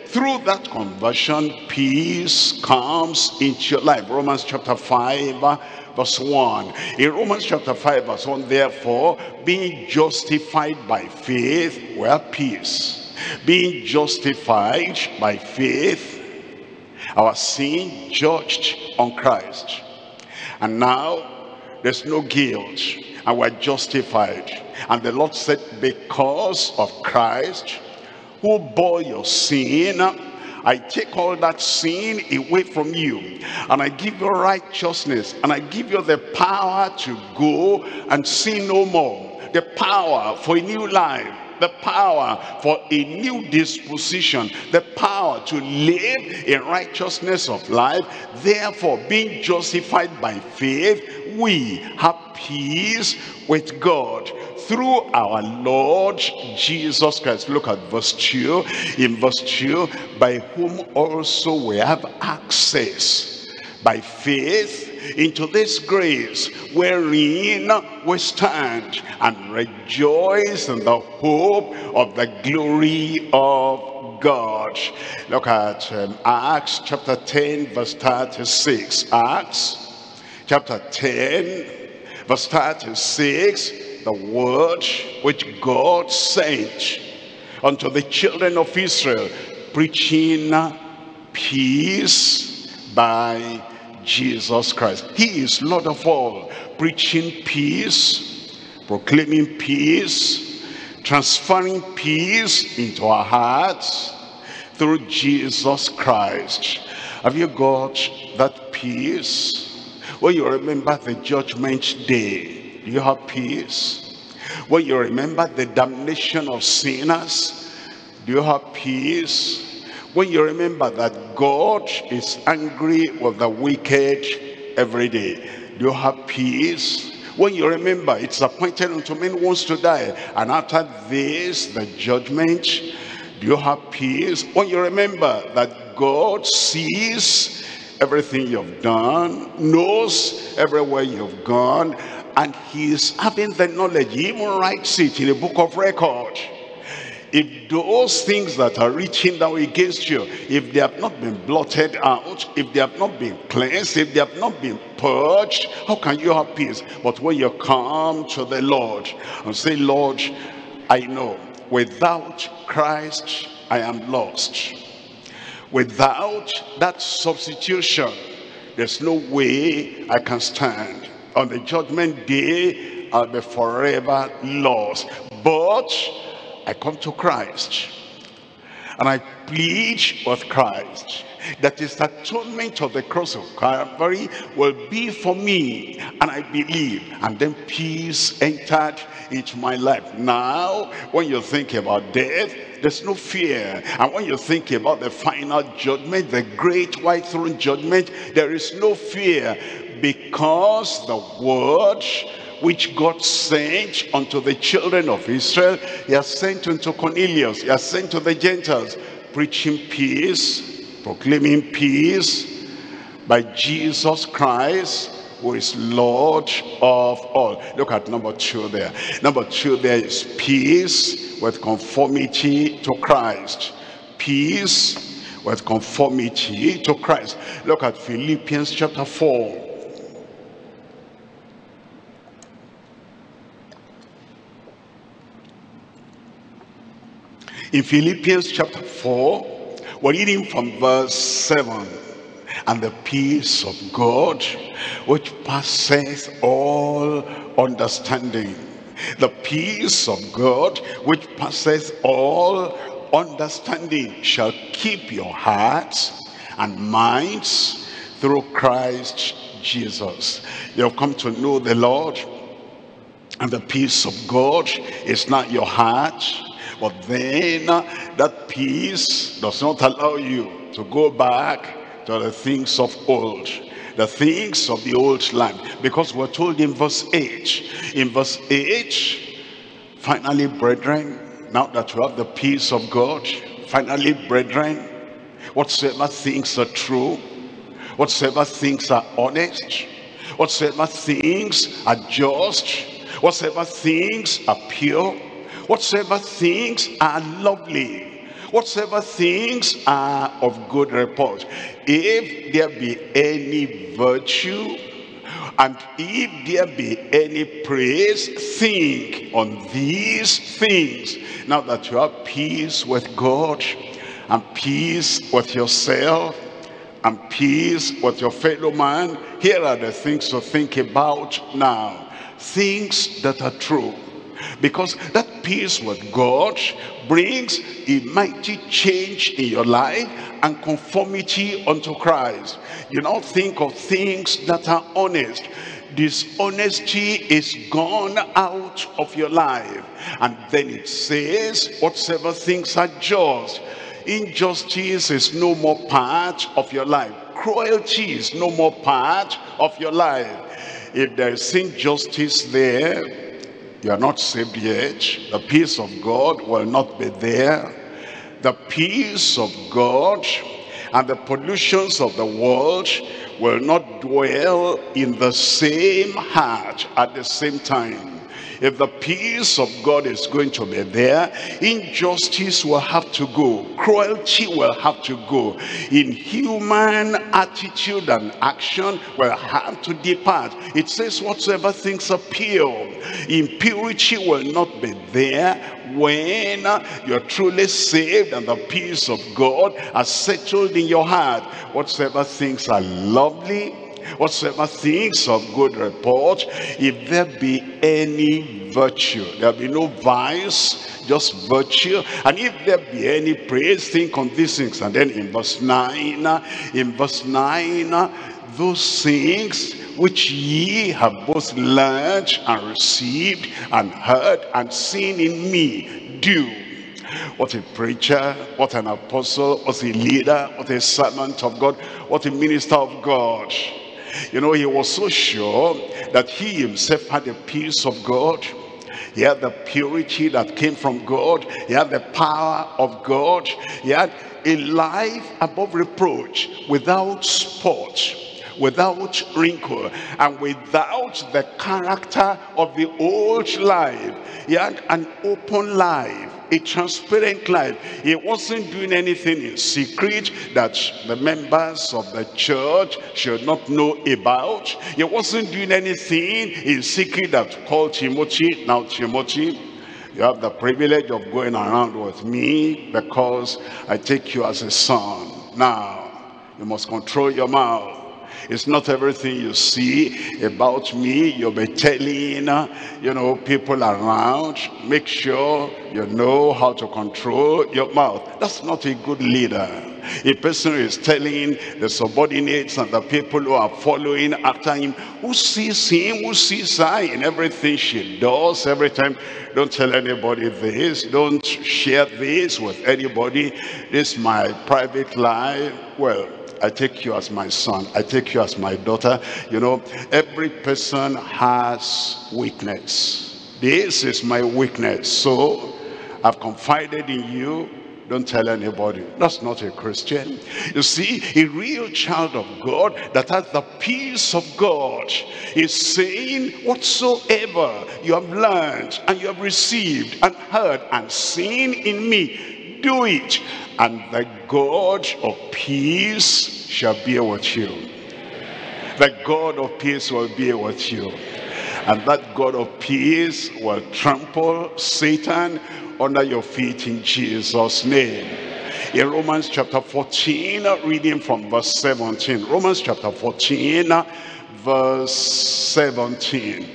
through that conversion, peace comes into your life. Romans chapter five, uh, verse one. In Romans chapter five, verse one, therefore, being justified by faith, we have peace. Being justified by faith, our sin judged on Christ. And now, there's no guilt, and we're justified. And the Lord said, because of Christ, who bore your sin, I take all that sin away from you, and I give you righteousness, and I give you the power to go and sin no more, the power for a new life, the power for a new disposition, the power to live in righteousness of life. Therefore, being justified by faith, we have peace with God through our Lord Jesus Christ. Look at verse two. In verse two, by whom also we have access by faith into this grace wherein we stand, and rejoice in the hope of the glory of God. Look at um, Acts chapter ten, verse thirty-six. Acts chapter ten, verse thirty-six. The word which God sent unto the children of Israel, preaching peace by Jesus Christ. He is Lord of all, preaching peace, proclaiming peace, transferring peace into our hearts through Jesus Christ. Have you got that peace? When you remember the judgment day, do you have peace? When you remember the damnation of sinners, do you have peace? When you remember that God is angry with the wicked every day, do you have peace? When you remember it's appointed unto men once to die, and after this the judgment, do you have peace? When you remember that God sees everything you've done, knows everywhere you've gone, and he is having the knowledge, he even writes it in a book of record. If those things that are reaching down against you, if they have not been blotted out, if they have not been cleansed, if they have not been purged, how can you have peace? But when you come to the Lord and say, Lord, I know without Christ I am lost. Without that substitution, there's no way I can stand. On the judgment day, I'll be forever lost. But I come to Christ, and I plead with Christ that his atonement of the cross of Calvary will be for me, and I believe, and then peace entered into my life. Now, when you think about death, there's no fear. And when you think about the final judgment, the great white throne judgment, there is no fear, because the word which God sent unto the children of Israel, he has sent unto Cornelius, he has sent to the Gentiles, preaching peace, proclaiming peace by Jesus Christ, who is Lord of all. Look at number two there. Number two there is peace with conformity to Christ. Peace with conformity to Christ. Look at Philippians chapter four. In Philippians chapter four, we're reading from verse seven. And the peace of God, which passeth all understanding. The peace of God, which passeth all understanding, shall keep your hearts and minds through Christ Jesus. You have come to know the Lord, and the peace of God is not your heart. But then that peace does not allow you to go back to the things of old, the things of the old land. Because we're told in verse eight, in verse eight, finally, brethren, now that you have the peace of God, finally, brethren, whatsoever things are true, whatsoever things are honest, whatsoever things are just, whatsoever things are pure, whatsoever things are lovely, Whatsoever things are of good report, if there be any virtue, and if there be any praise, think on these things. Now that you have peace with God, and peace with yourself, and peace with your fellow man, here are the things to think about now. Things that are true. Because that peace with God brings a mighty change in your life and conformity unto Christ. You now think of things that are honest. Dishonesty is gone out of your life. And then it says, whatsoever things are just. Injustice is no more part of your life. Cruelty is no more part of your life. If there is injustice there, you are not saved yet. The peace of God will not be there. The peace of God and the pollutions of the world will not dwell in the same heart at the same time. If the peace of God is going to be there, injustice will have to go. Cruelty will have to go. Inhuman attitude and action will have to depart. It says whatsoever things are pure, impurity will not be there when you're truly saved and the peace of God has settled in your heart. Whatsoever things are lovely, whatsoever things of good report, if there be any virtue, there'll be no vice, just virtue. And if there be any praise, think on these things. And then in verse nine, in verse nine, those things which ye have both learned and received and heard and seen in me, do. What a preacher, what an apostle, what a leader, what a servant of God, what a minister of God. You know, he was so sure that he himself had the peace of God. He had the purity that came from God. He had the power of God. He had a life above reproach, without spot, without wrinkle, and without the character of the old life. He had an open life, a transparent life. He wasn't doing anything in secret that the members of the church should not know about. He wasn't doing anything in secret that called Timothy. Now Timothy, you have the privilege of going around with me because I take you as a son. Now, you must control your mouth. It's not everything you see about me you'll be telling, you know, people around. Make sure you know how to control your mouth. That's not a good leader. A person who is telling the subordinates and the people who are following after him, who sees him, who sees her in everything she does, every time, don't tell anybody this, don't share this with anybody, this is my private life. Well, I take you as my son, I take you as my daughter. You know, every person has weakness. This is my weakness, so I've confided in you. Don't tell anybody. That's not a Christian. You see, a real child of God that has the peace of God is saying, whatsoever you have learned and you have received and heard and seen in me, do it, and the God of peace shall be with you. The God of peace will be with you. And that God of peace will trample Satan under your feet in Jesus' name. In Romans chapter fourteen, reading from verse seventeen. Romans chapter fourteen, verse seventeen.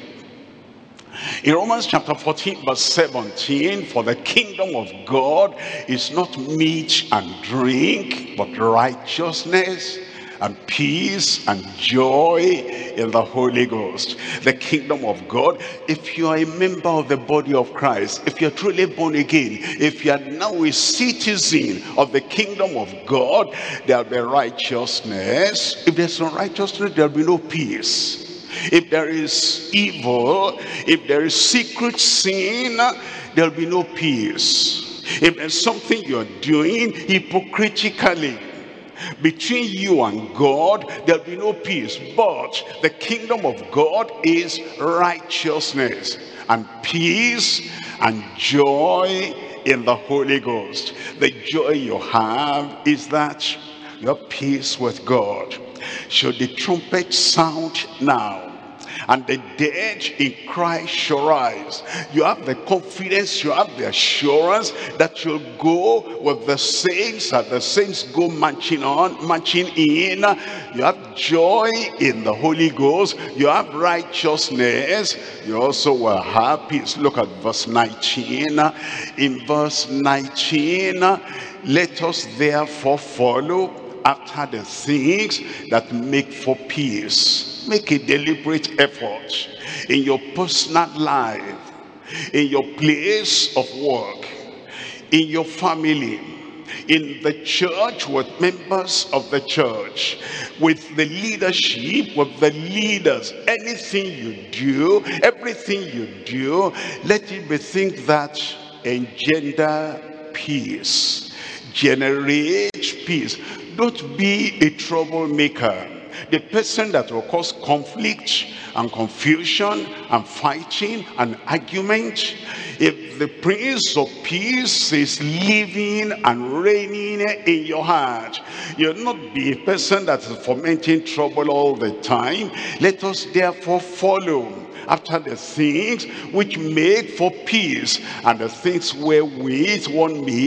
In Romans chapter fourteen, verse seventeen, for the kingdom of God is not meat and drink, but righteousness and peace and joy in the Holy Ghost. The kingdom of God, if you are a member of the body of Christ, if you're truly born again, if you are now a citizen of the kingdom of God, there'll be righteousness. If there's no righteousness, there'll be no peace. If there is evil, if there is secret sin, there'll be no peace. If there's something you're doing hypocritically between you and God, there'll be no peace. But the kingdom of God is righteousness and peace and joy in the Holy Ghost. The joy you have is that you have peace with God. Should the trumpet sound now, and the dead in Christ shall rise, you have the confidence, you have the assurance that you'll go with the saints, and the saints go marching on, marching in. You have joy in the Holy Ghost, you have righteousness, you also will have peace. Look at verse nineteen. In verse nineteen, let us therefore follow after the things that make for peace. Make a deliberate effort in your personal life, in your place of work, in your family, in the church, with members of the church, with the leadership, with the leaders. Anything you do, everything you do, let it be things that engender peace, generate peace. Don't be a troublemaker, the person that will cause conflict and confusion and fighting and argument. If the Prince of Peace is living and reigning in your heart, you'll not be a person that is fomenting trouble all the time. Let us therefore follow after the things which make for peace, and the things wherewith one may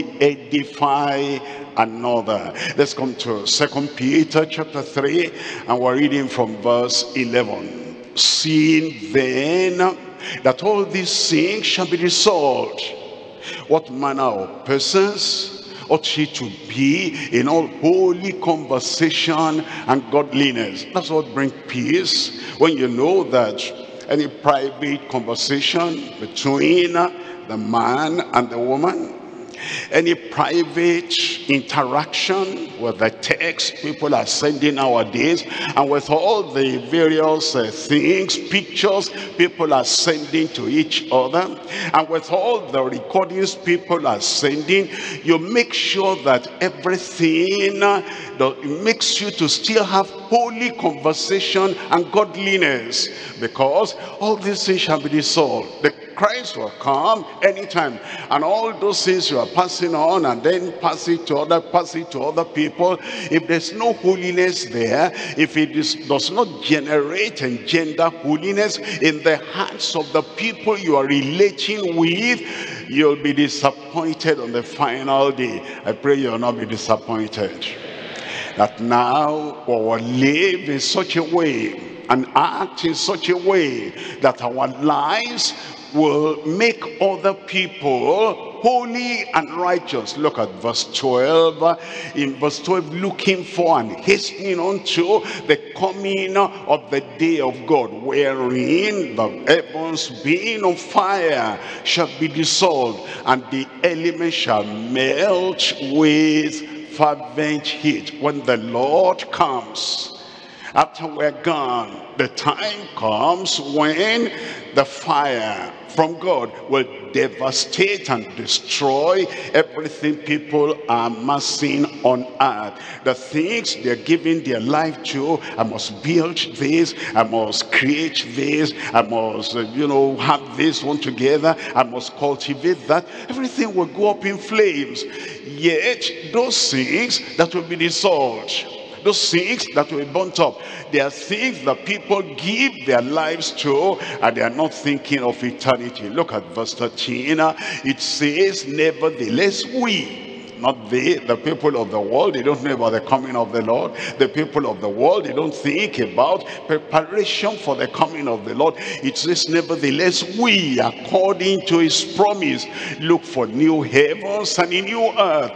edify another. Let's come to Second Peter chapter three, and we're reading from verse eleven. Seeing then that all these things shall be resolved, what manner of persons ought ye to be in all holy conversation and godliness? That's what brings peace. When you know that any private conversation between the man and the woman, any private interaction with the text people are sending nowadays, and with all the various uh, things, pictures people are sending to each other, and with all the recordings people are sending, you make sure that everything uh, that makes you to still have holy conversation and godliness, because all these things shall be dissolved. The Christ will come anytime, and all those things you are passing on and then pass it to other, pass it to other people. If there's no holiness there, if it is, does not generate and gender holiness in the hearts of the people you are relating with, you'll be disappointed on the final day. I pray you'll not be disappointed. That now we will live in such a way and act in such a way that our lives will make other people holy and righteous. Look at verse twelve. In verse twelve, looking for and hastening unto the coming of the day of God, wherein the heavens being on fire shall be dissolved, and the elements shall melt with fervent heat. When the Lord comes, after we're gone, the time comes when the fire from God will devastate and destroy everything people are amassing on earth. The things they're giving their life to, I must build this, I must create this, I must, uh, you know, have this one together, I must cultivate that. Everything will go up in flames. Yet those things that will be dissolved, those things that will be burnt up, they are things that people give their lives to, and they are not thinking of eternity. Look at verse thirteen. It says, nevertheless we, not they, the people of the world, they don't know about the coming of the Lord. The people of the world, they don't think about preparation for the coming of the Lord. It says, nevertheless we, according to his promise, look for new heavens and a new earth,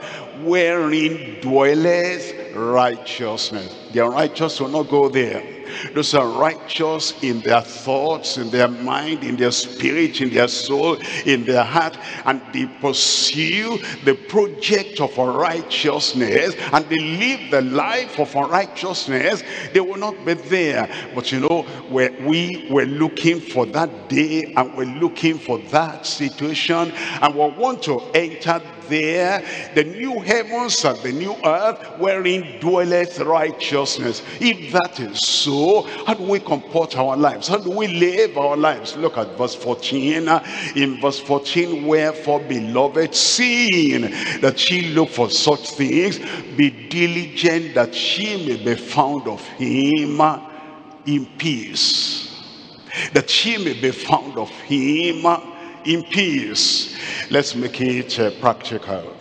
wherein dwelleth righteousness. The unrighteous will not go there. Those are righteous in their thoughts, in their mind, in their spirit, in their soul, in their heart, and they pursue the project of righteousness, and they live the life of righteousness. They will not be there. But you know, where we were looking for that day, and we're looking for that situation, and we want to enter there the new heavens and the new earth wherein dwelleth righteousness. If that is so, how do we comport our lives? How do we live our lives? Look at verse fourteen. In verse fourteen, wherefore, beloved, seeing that ye look for such things, be diligent that ye may be found of him in peace. That ye may be found of him in peace. Let's make it uh, practical.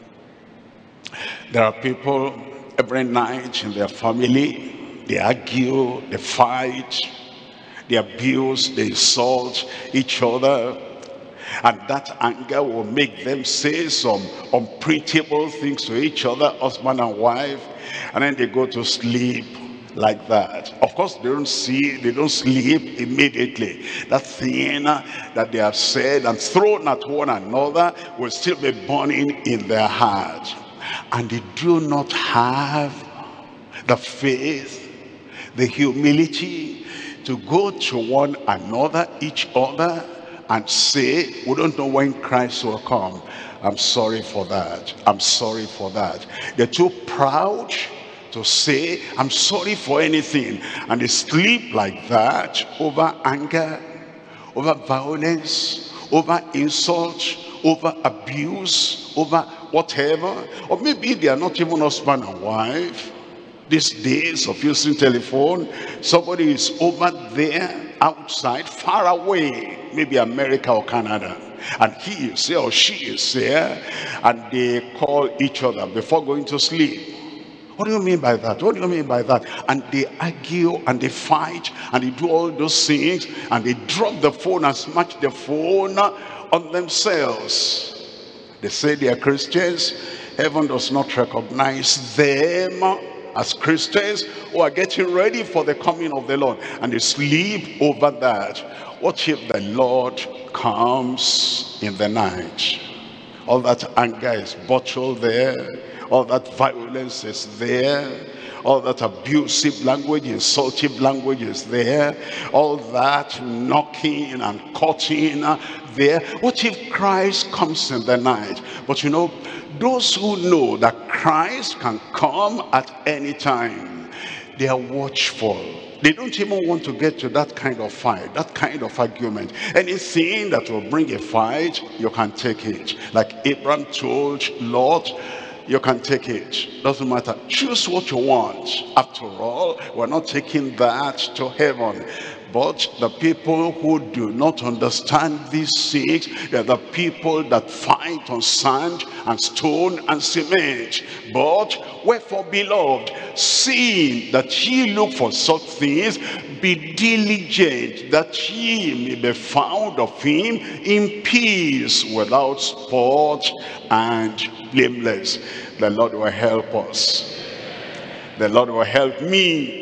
There are people every night in their family, they argue, they fight, they abuse, they insult each other, and that anger will make them say some unprintable things to each other, husband and wife, and then they go to sleep like that. Of course, they don't see, they don't sleep immediately. That thing that they have said and thrown at one another will still be burning in their heart. And they do not have the faith, the humility to go to one another, each other, and say, we don't know when Christ will come. I'm sorry for that. I'm sorry for that. They're too proud to say, I'm sorry for anything. And they sleep like that over anger, over violence, over insult, over abuse, over whatever. Or maybe they are not even husband and wife. These days of using telephone, somebody is over there, outside, far away, maybe America or Canada, and he is there or she is there, and they call each other before going to sleep. What do you mean by that? What do you mean by that? And they argue and they fight and they do all those things, and they drop the phone and smash the phone on themselves. They say they are Christians. Heaven does not recognize them as Christians who are getting ready for the coming of the Lord, and they sleep over that. What if the Lord comes in the night? All that anger is bottled there, all that violence is there, all that abusive language, insultive language is there, all that knocking and cutting there. What if Christ comes in the night? But you know, those who know that Christ can come at any time, they are watchful. They don't even want to get to that kind of fight, that kind of argument. Anything that will bring a fight, you can take it. Like Abraham told Lot, you can take it. Doesn't matter. Choose what you want. After all, we're not taking that to heaven. But the people who do not understand these things, they're the people that fight on sand and stone and cement. But wherefore, beloved, seeing that ye look for such things, be diligent that ye may be found of him in peace, without spot and blameless. The Lord will help us. The Lord will help me.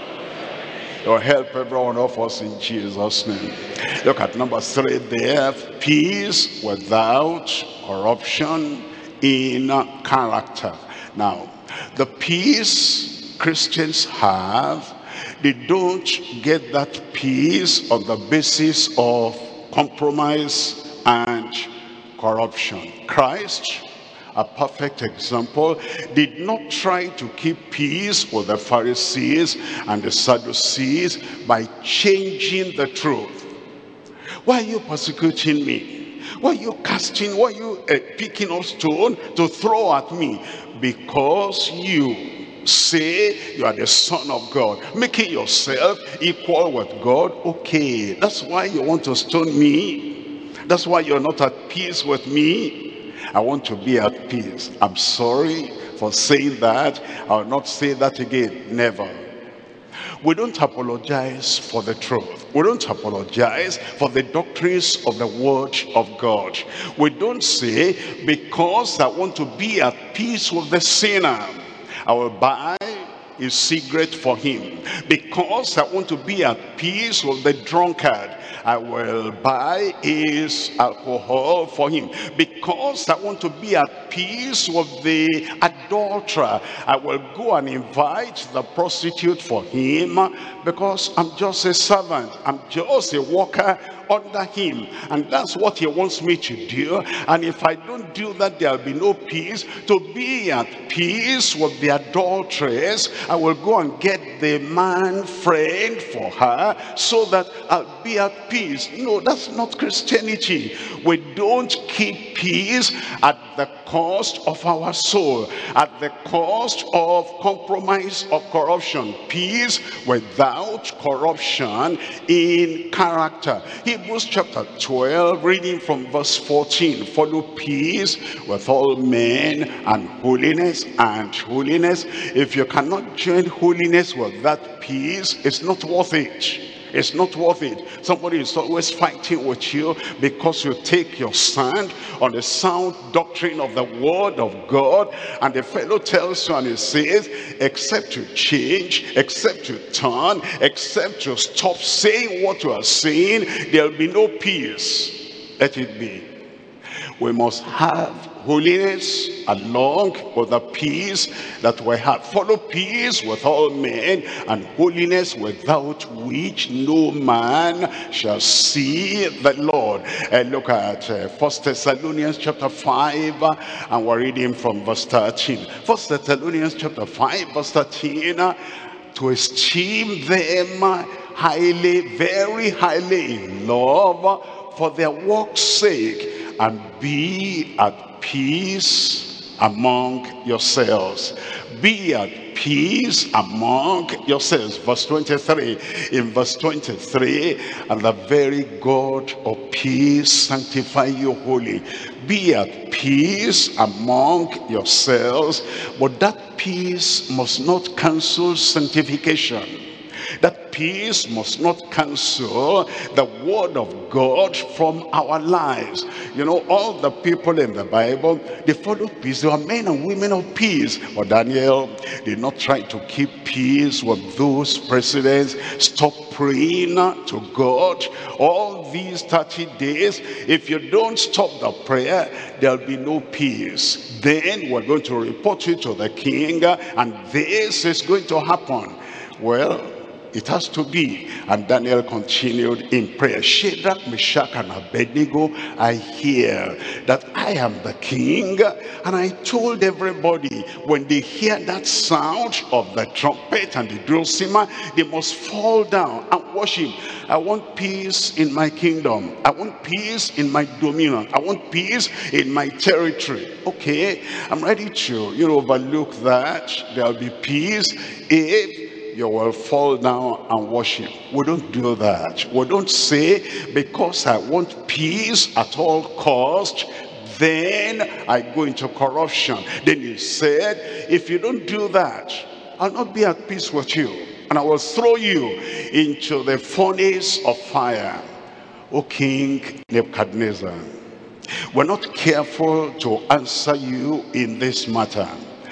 Or help every one of us in Jesus' name. Look at number three there. Peace without corruption in character. Now, the peace Christians have, they don't get that peace on the basis of compromise and corruption. Christ, a perfect example, did not try to keep peace with the Pharisees and the Sadducees by changing the truth. Why are you persecuting me? Why are you casting, why are you uh, picking up stone to throw at me? Because you say you are the Son of God, making yourself equal with God. Okay, that's why you want to stone me. That's why you're not at peace with me. I want to be at peace. I'm sorry for saying that. I'll not say that again. Never. We don't apologize for the truth. We don't apologize for the doctrines of the word of God. We don't say, because I want to be at peace with the sinner, I will buy a cigarette for him. Because I want to be at peace with the drunkard, I will buy his alcohol for him. Because I want to be at peace with the adulterer, I will go and invite the prostitute for him, because I'm just a servant. I'm just a worker under him, and that's what he wants me to do. And if I don't do that, there'll be no peace. To be at peace with the adulteress, I will go and get the man friend for her, so that I'll be at peace. No, that's not Christianity. We don't keep peace at the cost of our soul, at the cost of compromise or corruption. Peace without corruption in character. Hebrews chapter twelve, reading from verse fourteen. Follow peace with all men and holiness, and holiness. If you cannot join holiness with that peace, it's not worth it. It's not worth it. Somebody is always fighting with you because you take your stand on the sound doctrine of the word of God, and the fellow tells you and he says, except you change, except you turn, except you stop saying what you are saying, there'll be no peace. Let it be. We must have holiness along with the peace that we have. Follow peace with all men, and holiness, without which no man shall see the Lord. And look at uh, First Thessalonians chapter five, uh, and we're reading from verse thirteen. First Thessalonians chapter five, verse thirteen. Uh, to esteem them highly, very highly in love, for their work's sake, and be at peace among yourselves. Be at peace among yourselves. Verse twenty-three. In verse twenty-three, and the very God of peace sanctify you wholly. Be at peace among yourselves. But that peace must not cancel sanctification. That peace must not cancel the word of God from our lives. You know, all the people in the Bible, they followed peace. They were men and women of peace. But Daniel did not try to keep peace with those presidents. Stop praying to God all these thirty days. If you don't stop the prayer, there'll be no peace. Then we're going to report you to the king, and this is going to happen. Well, it has to be. And Daniel continued in prayer. Shadrach, Meshach, and Abednego, I hear that I am the king. And I told everybody, when they hear that sound of the trumpet and the dulcimer, they must fall down and worship. I want peace in my kingdom. I want peace in my dominion. I want peace in my territory. Okay, I'm ready to, you know, overlook that. There'll be peace if you will fall down and worship. We don't do that. We don't say, because I want peace at all cost, then I go into corruption. Then he said, if you don't do that, I'll not be at peace with you, and I will throw you into the furnace of fire. O King Nebuchadnezzar, we're not careful to answer you in this matter.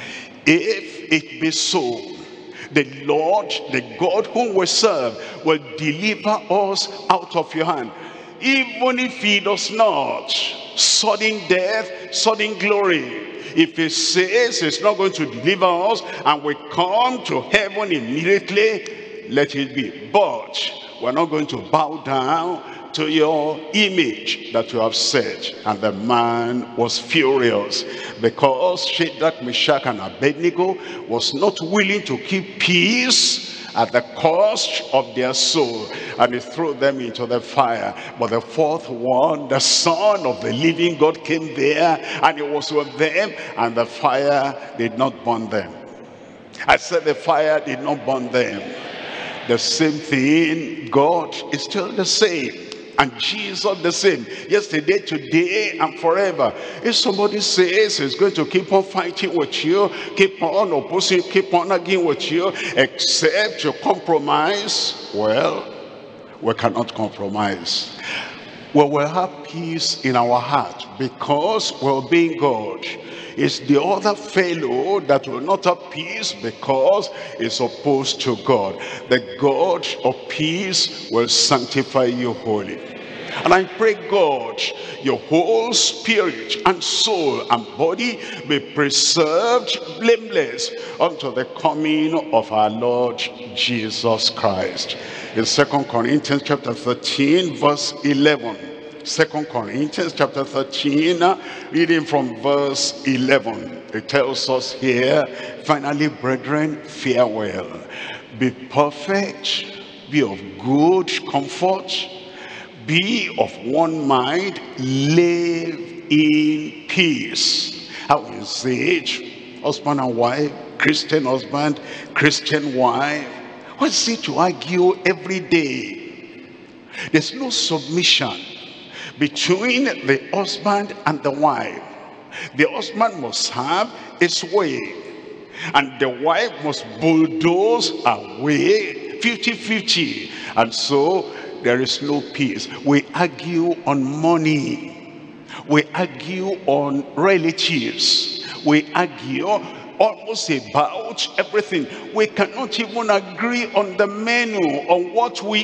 If it be so, the Lord, the God whom we serve, will deliver us out of your hand. Even if he does not, sudden death, sudden glory. If he says he's not going to deliver us and we come to heaven immediately, let it be. But we're not going to bow down to your image that you have set. And the man was furious, because Shadrach, Meshach, and Abednego was not willing to keep peace at the cost of their soul, and he threw them into the fire. But the fourth one, the Son of the living God, came there, and he was with them, and the fire did not burn them. I said the fire did not burn them. The same thing, God is still the same. And Jesus the same, yesterday, today, and forever. If somebody says he's going to keep on fighting with you, keep on opposing, keep on arguing with you, except you compromise, well, we cannot compromise. We will have peace in our heart because we're obeying God. It's the other fellow that will not have peace because it's opposed to God. The God of peace will sanctify you wholly. And I pray, God, your whole spirit and soul and body be preserved blameless unto the coming of our Lord Jesus Christ. In Second Corinthians chapter thirteen, verse eleven. Second Corinthians chapter thirteen, reading from verse eleven. It tells us here, finally, brethren, farewell. Be perfect, be of good comfort, be of one mind, live in peace. How is it? Husband and wife, Christian husband, Christian wife. What's it to argue every day? There's no submission between the husband and the wife. The husband must have his way, and the wife must bulldoze her way fifty fifty. And so there is no peace. We argue on money. We argue on relatives. We argue almost about everything. We cannot even agree on the menu, on what we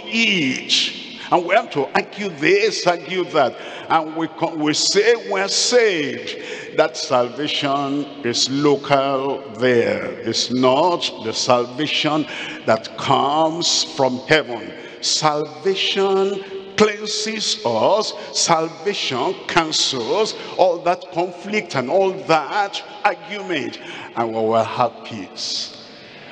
eat. And we have to argue this, argue that. And we, come, we say we're saved. That salvation is local there. It's not the salvation that comes from heaven. Salvation cleanses us. Salvation cancels all that conflict and all that argument. And we will have peace.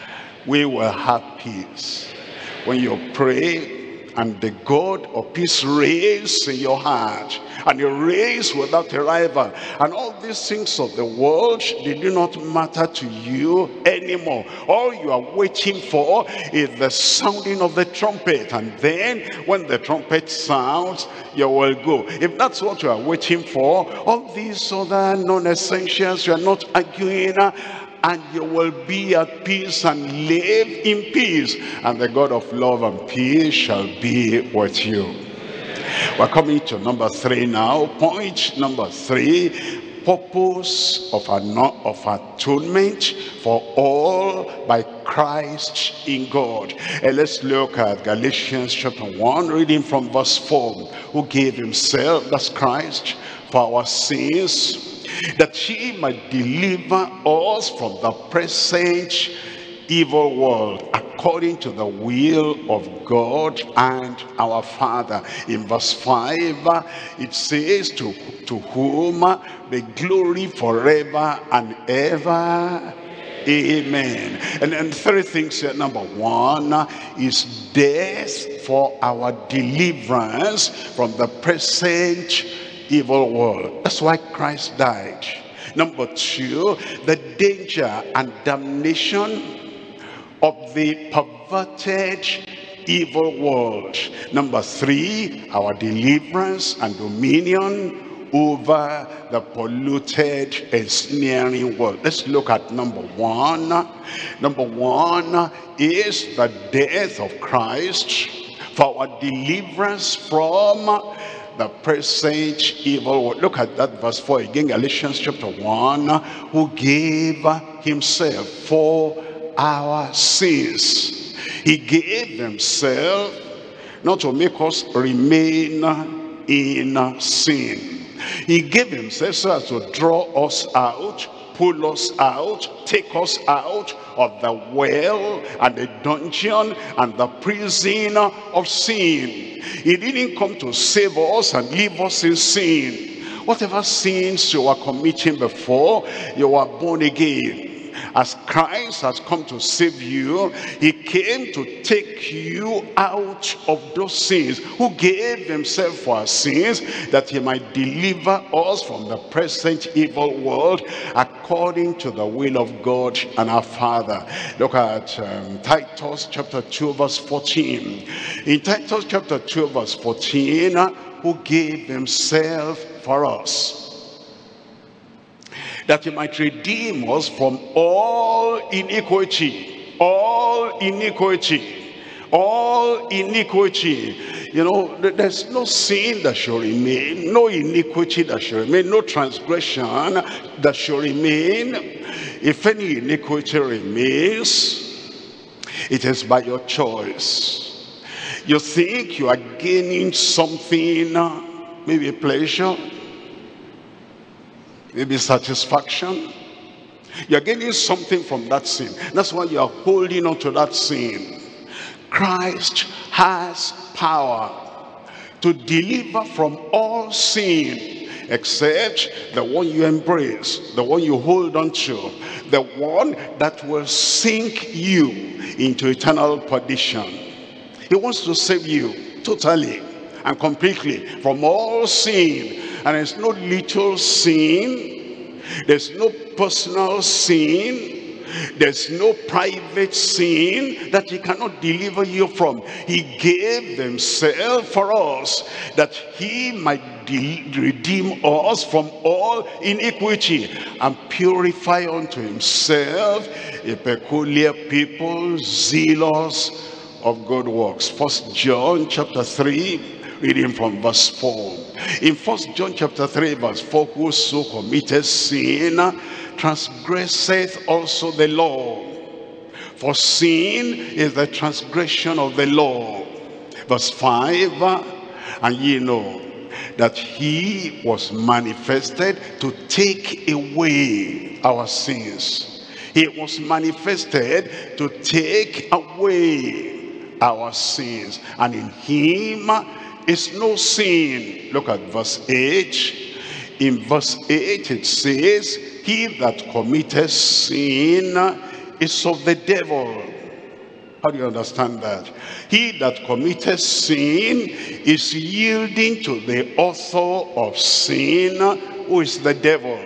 We will have peace. When you pray, and the God of peace reigns in your heart, and you reigns without a rival, and all these things of the world, they do not matter to you anymore. All you are waiting for is the sounding of the trumpet, and then when the trumpet sounds, you will go. If that's what you are waiting for, all these other non-essentials, you are not arguing, and you will be at peace and live in peace, and the God of love and peace shall be with you. We're coming to number three now. Point number three: purpose of, of atonement for all by Christ in God. And let's look at Galatians chapter one, reading from verse four. Who gave himself, that's Christ, for our sins, that he might deliver us from the present evil world, according to the will of God and our Father. In verse five, it says, to, to whom be glory forever and ever. Amen. And then three things here. Number one is death for our deliverance from the present evil world. That's why Christ died. Number two, the danger and damnation of the perverted evil world. Number three, our deliverance and dominion over the polluted, ensnaring world. Let's look at number one. Number one is the death of Christ for our deliverance from the present evil world. Look at that verse four again, Galatians chapter one. Who gave himself for our sins. He gave himself not to make us remain in sin. He gave himself so as to draw us out, pull us out, take us out of the well and the dungeon and the prison of sin. He didn't come to save us and leave us in sin. Whatever sins you were committing before, you were born again. As Christ has come to save you, he came to take you out of those sins. Who gave himself for our sins, that he might deliver us from the present evil world, according to the will of God and our Father. Look at um, Titus chapter two verse fourteen. In Titus chapter two verse fourteen, who gave himself for us, that he might redeem us from all iniquity, all iniquity, all iniquity. You know, there's no sin that shall remain, no iniquity that shall remain, no transgression that shall remain. If any iniquity remains, it is by your choice. You think you are gaining something, maybe pleasure, maybe satisfaction. You're getting something from that sin. That's why you are holding on to that sin. Christ has power to deliver from all sin, except the one you embrace, the one you hold on to, the one that will sink you into eternal perdition. He wants to save you totally and completely from all sin. And there's no little sin, there's no personal sin, there's no private sin that he cannot deliver you from. He gave himself for us that he might redeem us from all iniquity and purify unto himself a peculiar people, zealous of good works. First John chapter three, reading from verse four. In First John chapter three verse four, whoso committeth sin transgresseth also the law, for sin is the transgression of the law. Verse five, and ye know that he was manifested to take away our sins. He was manifested to take away our sins, and in him is no sin. Look at verse eight. In verse eight it says, he that committeth sin is of the devil. How do you understand that? He that committeth sin is yielding to the author of sin, who is the devil.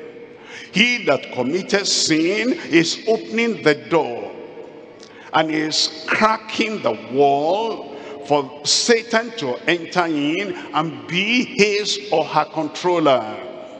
He that committeth sin is opening the door and is cracking the wall for Satan to enter in and be his or her controller.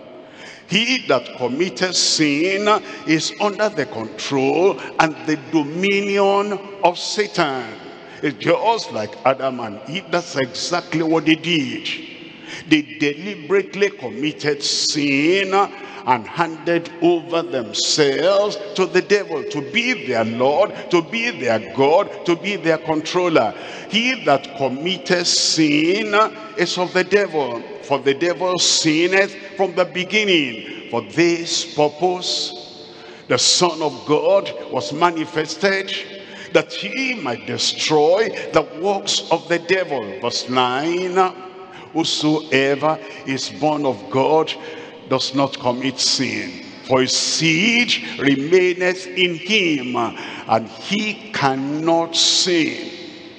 He that committeth sin is under the control and the dominion of Satan. It's just like Adam and Eve. That's exactly what they did. They deliberately committed sin and handed over themselves to the devil to be their Lord, to be their God, to be their controller. He that committeth sin is of the devil, for the devil sinneth from the beginning. For this purpose the Son of God was manifested, that he might destroy the works of the devil. Verse nine, whosoever is born of God does not commit sin, for his seed remaineth in him, and he cannot sin,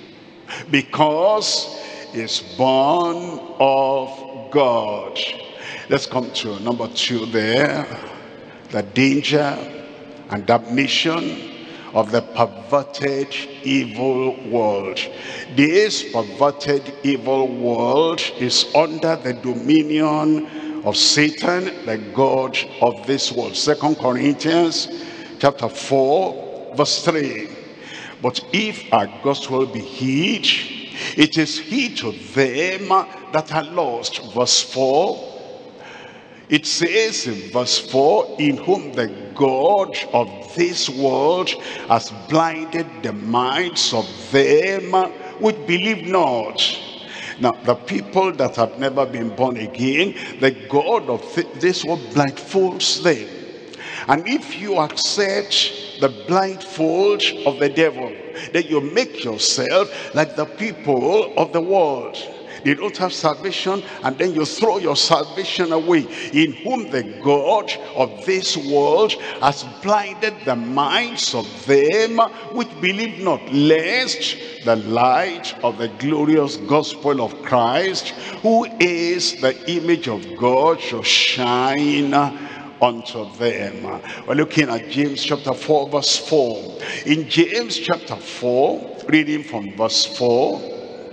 because he is born of God. Let's come to number two there. The danger and damnation of the perverted evil world. This perverted evil world is under the dominion of Satan, the god of this world. Second Corinthians chapter four verse three. But if our gospel be hid, it is hid to them that are lost. Verse four, it says in verse four, in whom the God of this world has blinded the minds of them which believe not. Now, the people that have never been born again, the God of th this world blindfolds them. And if you accept the blindfold of the devil, then you make yourself like the people of the world. They don't have salvation, and then you throw your salvation away. In whom the God of this world has blinded the minds of them which believe not, lest the light of the glorious gospel of Christ, who is the image of God, shall shine unto them. We're looking at James chapter four verse four. In James chapter four, reading from verse four,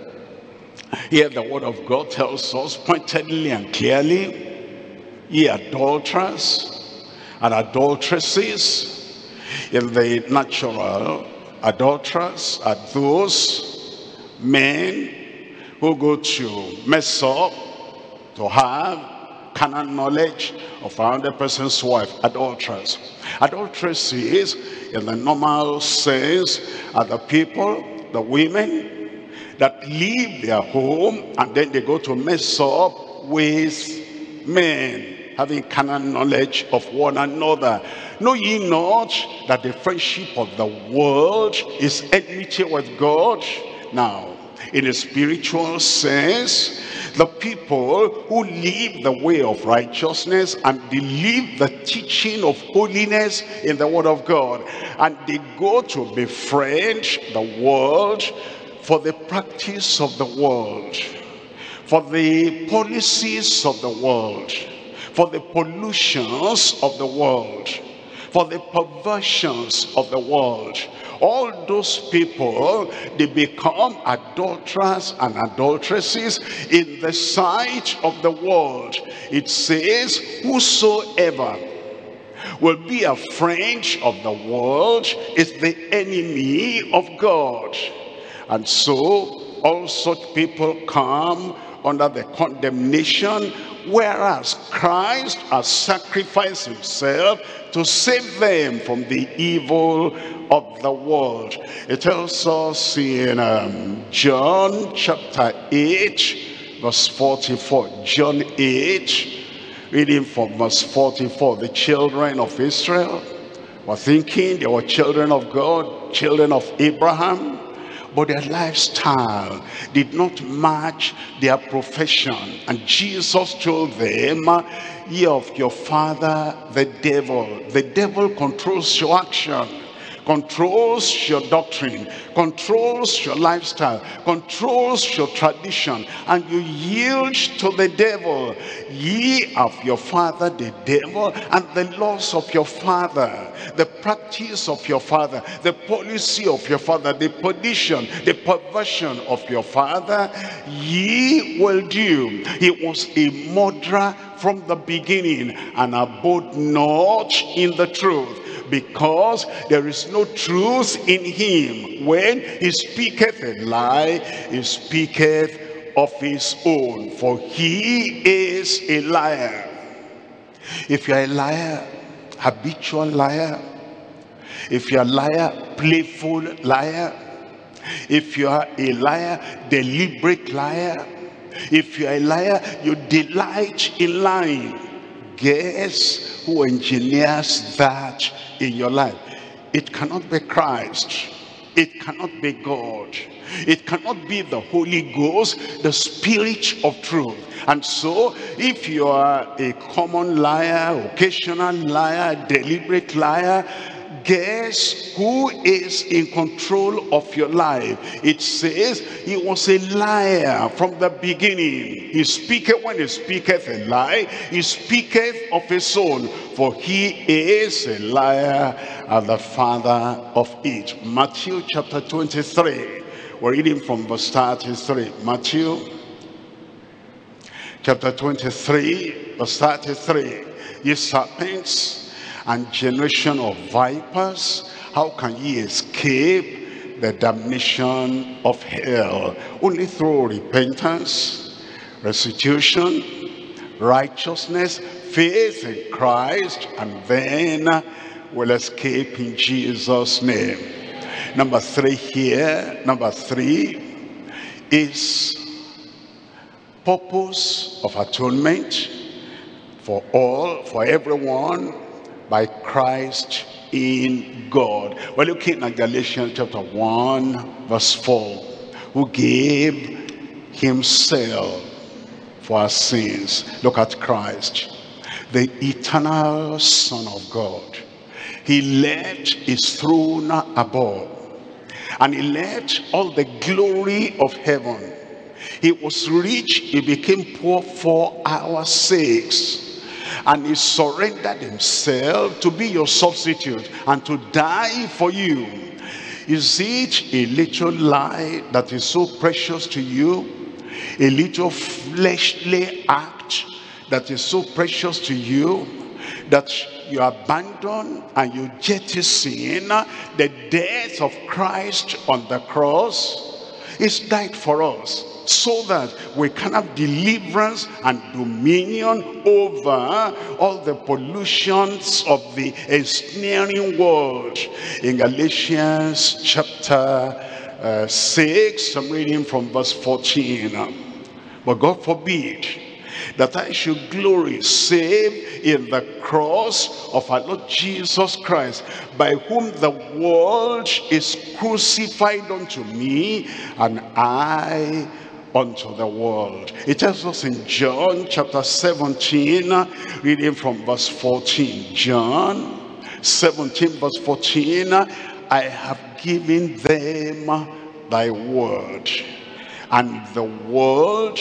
here the word of God tells us pointedly and clearly, ye adulterers and adulteresses. In the natural, adulterers are those men who go to mess up, to have carnal knowledge of another person's wife, adulterers. Adulteress is, in the normal sense, are the people, the women, that leave their home and then they go to mess up with men, having carnal knowledge of one another. Know ye not that the friendship of the world is enmity with God? Now, in a spiritual sense, the people who live the way of righteousness and they live the teaching of holiness in the word of God, and they go to befriend the world for the practice of the world, for the policies of the world, for the pollutions of the world, for the perversions of the world. All those people, they become adulterers and adulteresses in the sight of the world. It says, whosoever will be a friend of the world is the enemy of God. And so all such people come under the condemnation, whereas Christ has sacrificed himself to save them from the evil of the world. It tells us in um, John chapter eight, verse forty-four. John eight, reading from verse forty-four. The children of Israel were thinking they were children of God, children of Abraham, but their lifestyle did not match their profession. And Jesus told them, ye of your father the devil. The devil controls your action, controls your doctrine, controls your lifestyle, controls your tradition, and you yield to the devil. Ye of your father the devil, and the laws of your father, the practice of your father, the policy of your father, the perdition, the perversion of your father, ye will do. He was a murderer from the beginning, and abode not in the truth, because there is no truth in him. When he speaketh a lie, he speaketh of his own, for he is a liar. If you are a liar, habitual liar, if you are a liar, playful liar, if you are a liar, deliberate liar, if you are a liar, you delight in lying, guess who engineers that in your life? It cannot be Christ. It cannot be God. It cannot be the Holy Ghost, the Spirit of truth. And so, if you are a common liar, occasional liar, deliberate liar, guess who is in control of your life? It says he was a liar from the beginning. He speaketh, when he speaketh a lie, he speaketh of his own, for he is a liar and the father of it. Matthew chapter twenty-three. We're reading from verse thirty-three. Matthew chapter twenty-three, verse thirty-three. Ye serpents and generation of vipers, how can ye escape the damnation of hell? Only through repentance, restitution, righteousness, faith in Christ, and then we'll escape in Jesus' name. Number three here, number three is purpose of atonement for all, for everyone, by Christ in God. We're looking at Galatians chapter one, verse four, who gave himself for our sins. Look at Christ, the eternal Son of God. He left his throne above, and he left all the glory of heaven. He was rich, he became poor for our sakes. And he surrendered himself to be your substitute and to die for you. Is it a little lie that is so precious to you? A little fleshly act that is so precious to you that you abandon and you jettison the death of Christ on the cross? He's died for us. so that we can have deliverance and dominion over all the pollutions of the ensnaring world. In Galatians chapter uh, six, I'm reading from verse fourteen. But God forbid that I should glory save in the cross of our Lord Jesus Christ, by whom the world is crucified unto me, and I unto the world. It tells us in John chapter seventeen, reading from verse fourteen. John seventeen verse fourteen, I have given them thy word, and the world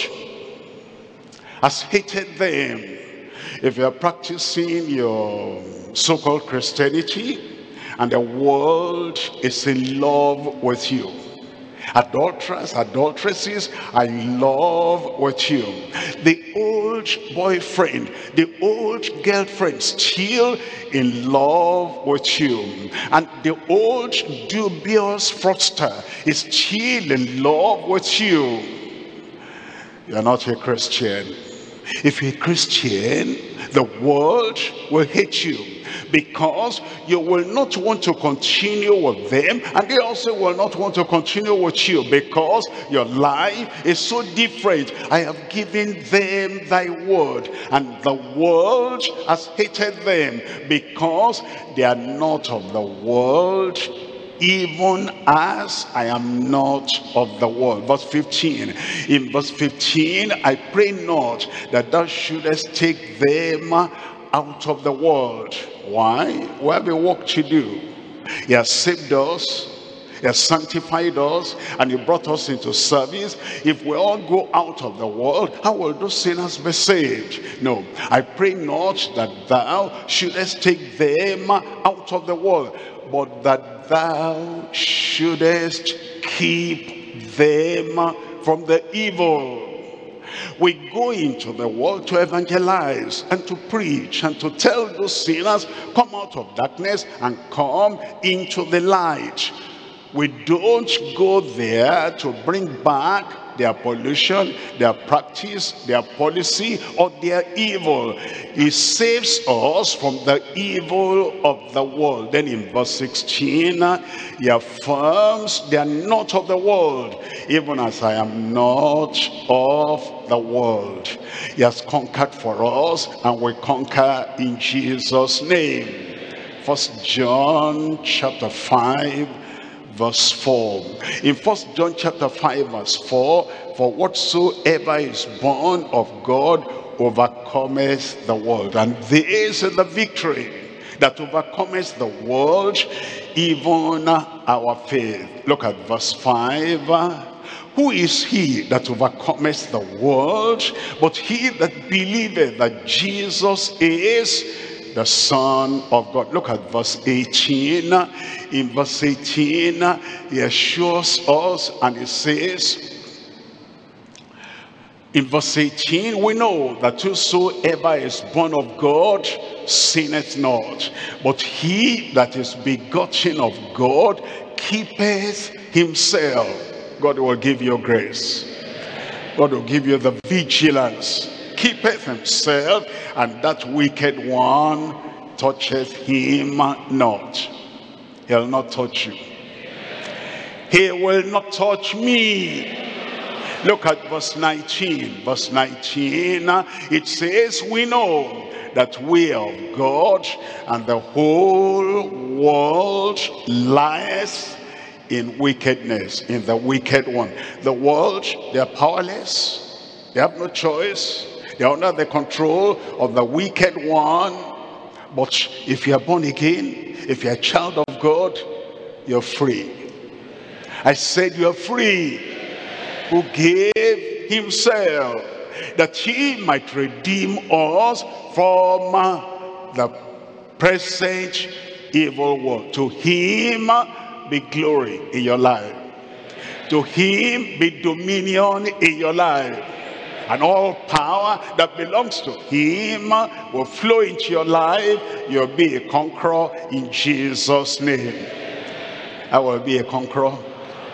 has hated them. If you are practicing your so-called Christianity and the world is in love with you, adulterers, adulteresses are in love with you, the old boyfriend, the old girlfriend still in love with you, and the old dubious fraudster is still in love with you, you are not a Christian. If you're a Christian, the world will hate you, because you will not want to continue with them, and they also will not want to continue with you, because your life is so different. I have given them thy word, and the world has hated them, because they are not of the world, even as I am not of the world. Verse fifteen. In verse fifteen, I pray not that thou shouldest take them out of the world. Why? We have a work to do. He has saved us, he has sanctified us, and he brought us into service. If we all go out of the world, how will those sinners be saved? No, I pray not that thou shouldest take them out of the world, but that thou shouldest keep them from the evil. We go into the world to evangelize and to preach and to tell those sinners, come out of darkness and come into the light. We don't go there to bring back their pollution, their practice, their policy, or their evil. He saves us from the evil of the world. Then in verse sixteen, he affirms they are not of the world, even as I am not of the world. He has conquered for us, and we conquer in Jesus' name. First John chapter five verse four. In First John chapter five verse four, for whatsoever is born of God overcometh the world. And this is the victory that overcometh the world, even our faith. Look at verse five. Who is he that overcometh the world, but he that believeth that Jesus is the Son of God? Look at verse eighteen. In verse eighteen, he assures us, and he says, in verse eighteen, we know that whosoever is born of God sinneth not, but he that is begotten of God keepeth himself. God will give you grace. God will give you the vigilance. Keepeth himself, and that wicked one toucheth him not. He'll not touch you. He will not touch me. Look at verse nineteen. Verse nineteen, it says, we know that we are of God, and the whole world lieth in wickedness, in the wicked one. The world, they are powerless. They have no choice. They are under the control of the wicked one. But if you are born again, if you're a child of God, you're free. I said you're free. Who gave himself that he might redeem us from the present evil world. To him be glory in your life. To him be dominion in your life. And all power that belongs to him will flow into your life. You'll be a conqueror in Jesus' name. I will be a conqueror.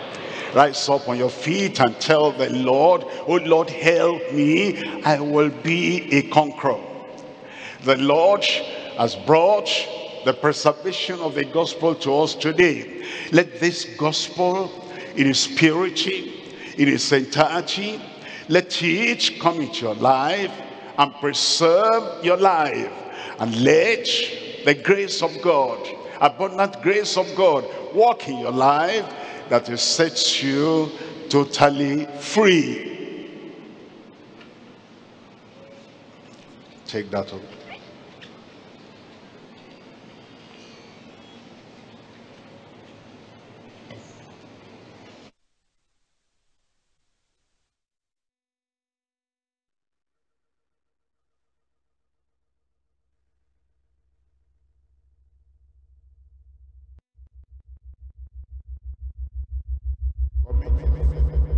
Rise up on your feet and tell the Lord, oh Lord, help me. I will be a conqueror. The Lord has brought the preservation of the gospel to us today. Let this gospel in its purity, in its entirety, let it come into your life and preserve your life. And let the grace of God, abundant grace of God, walk in your life, that it sets you totally free. Take that up.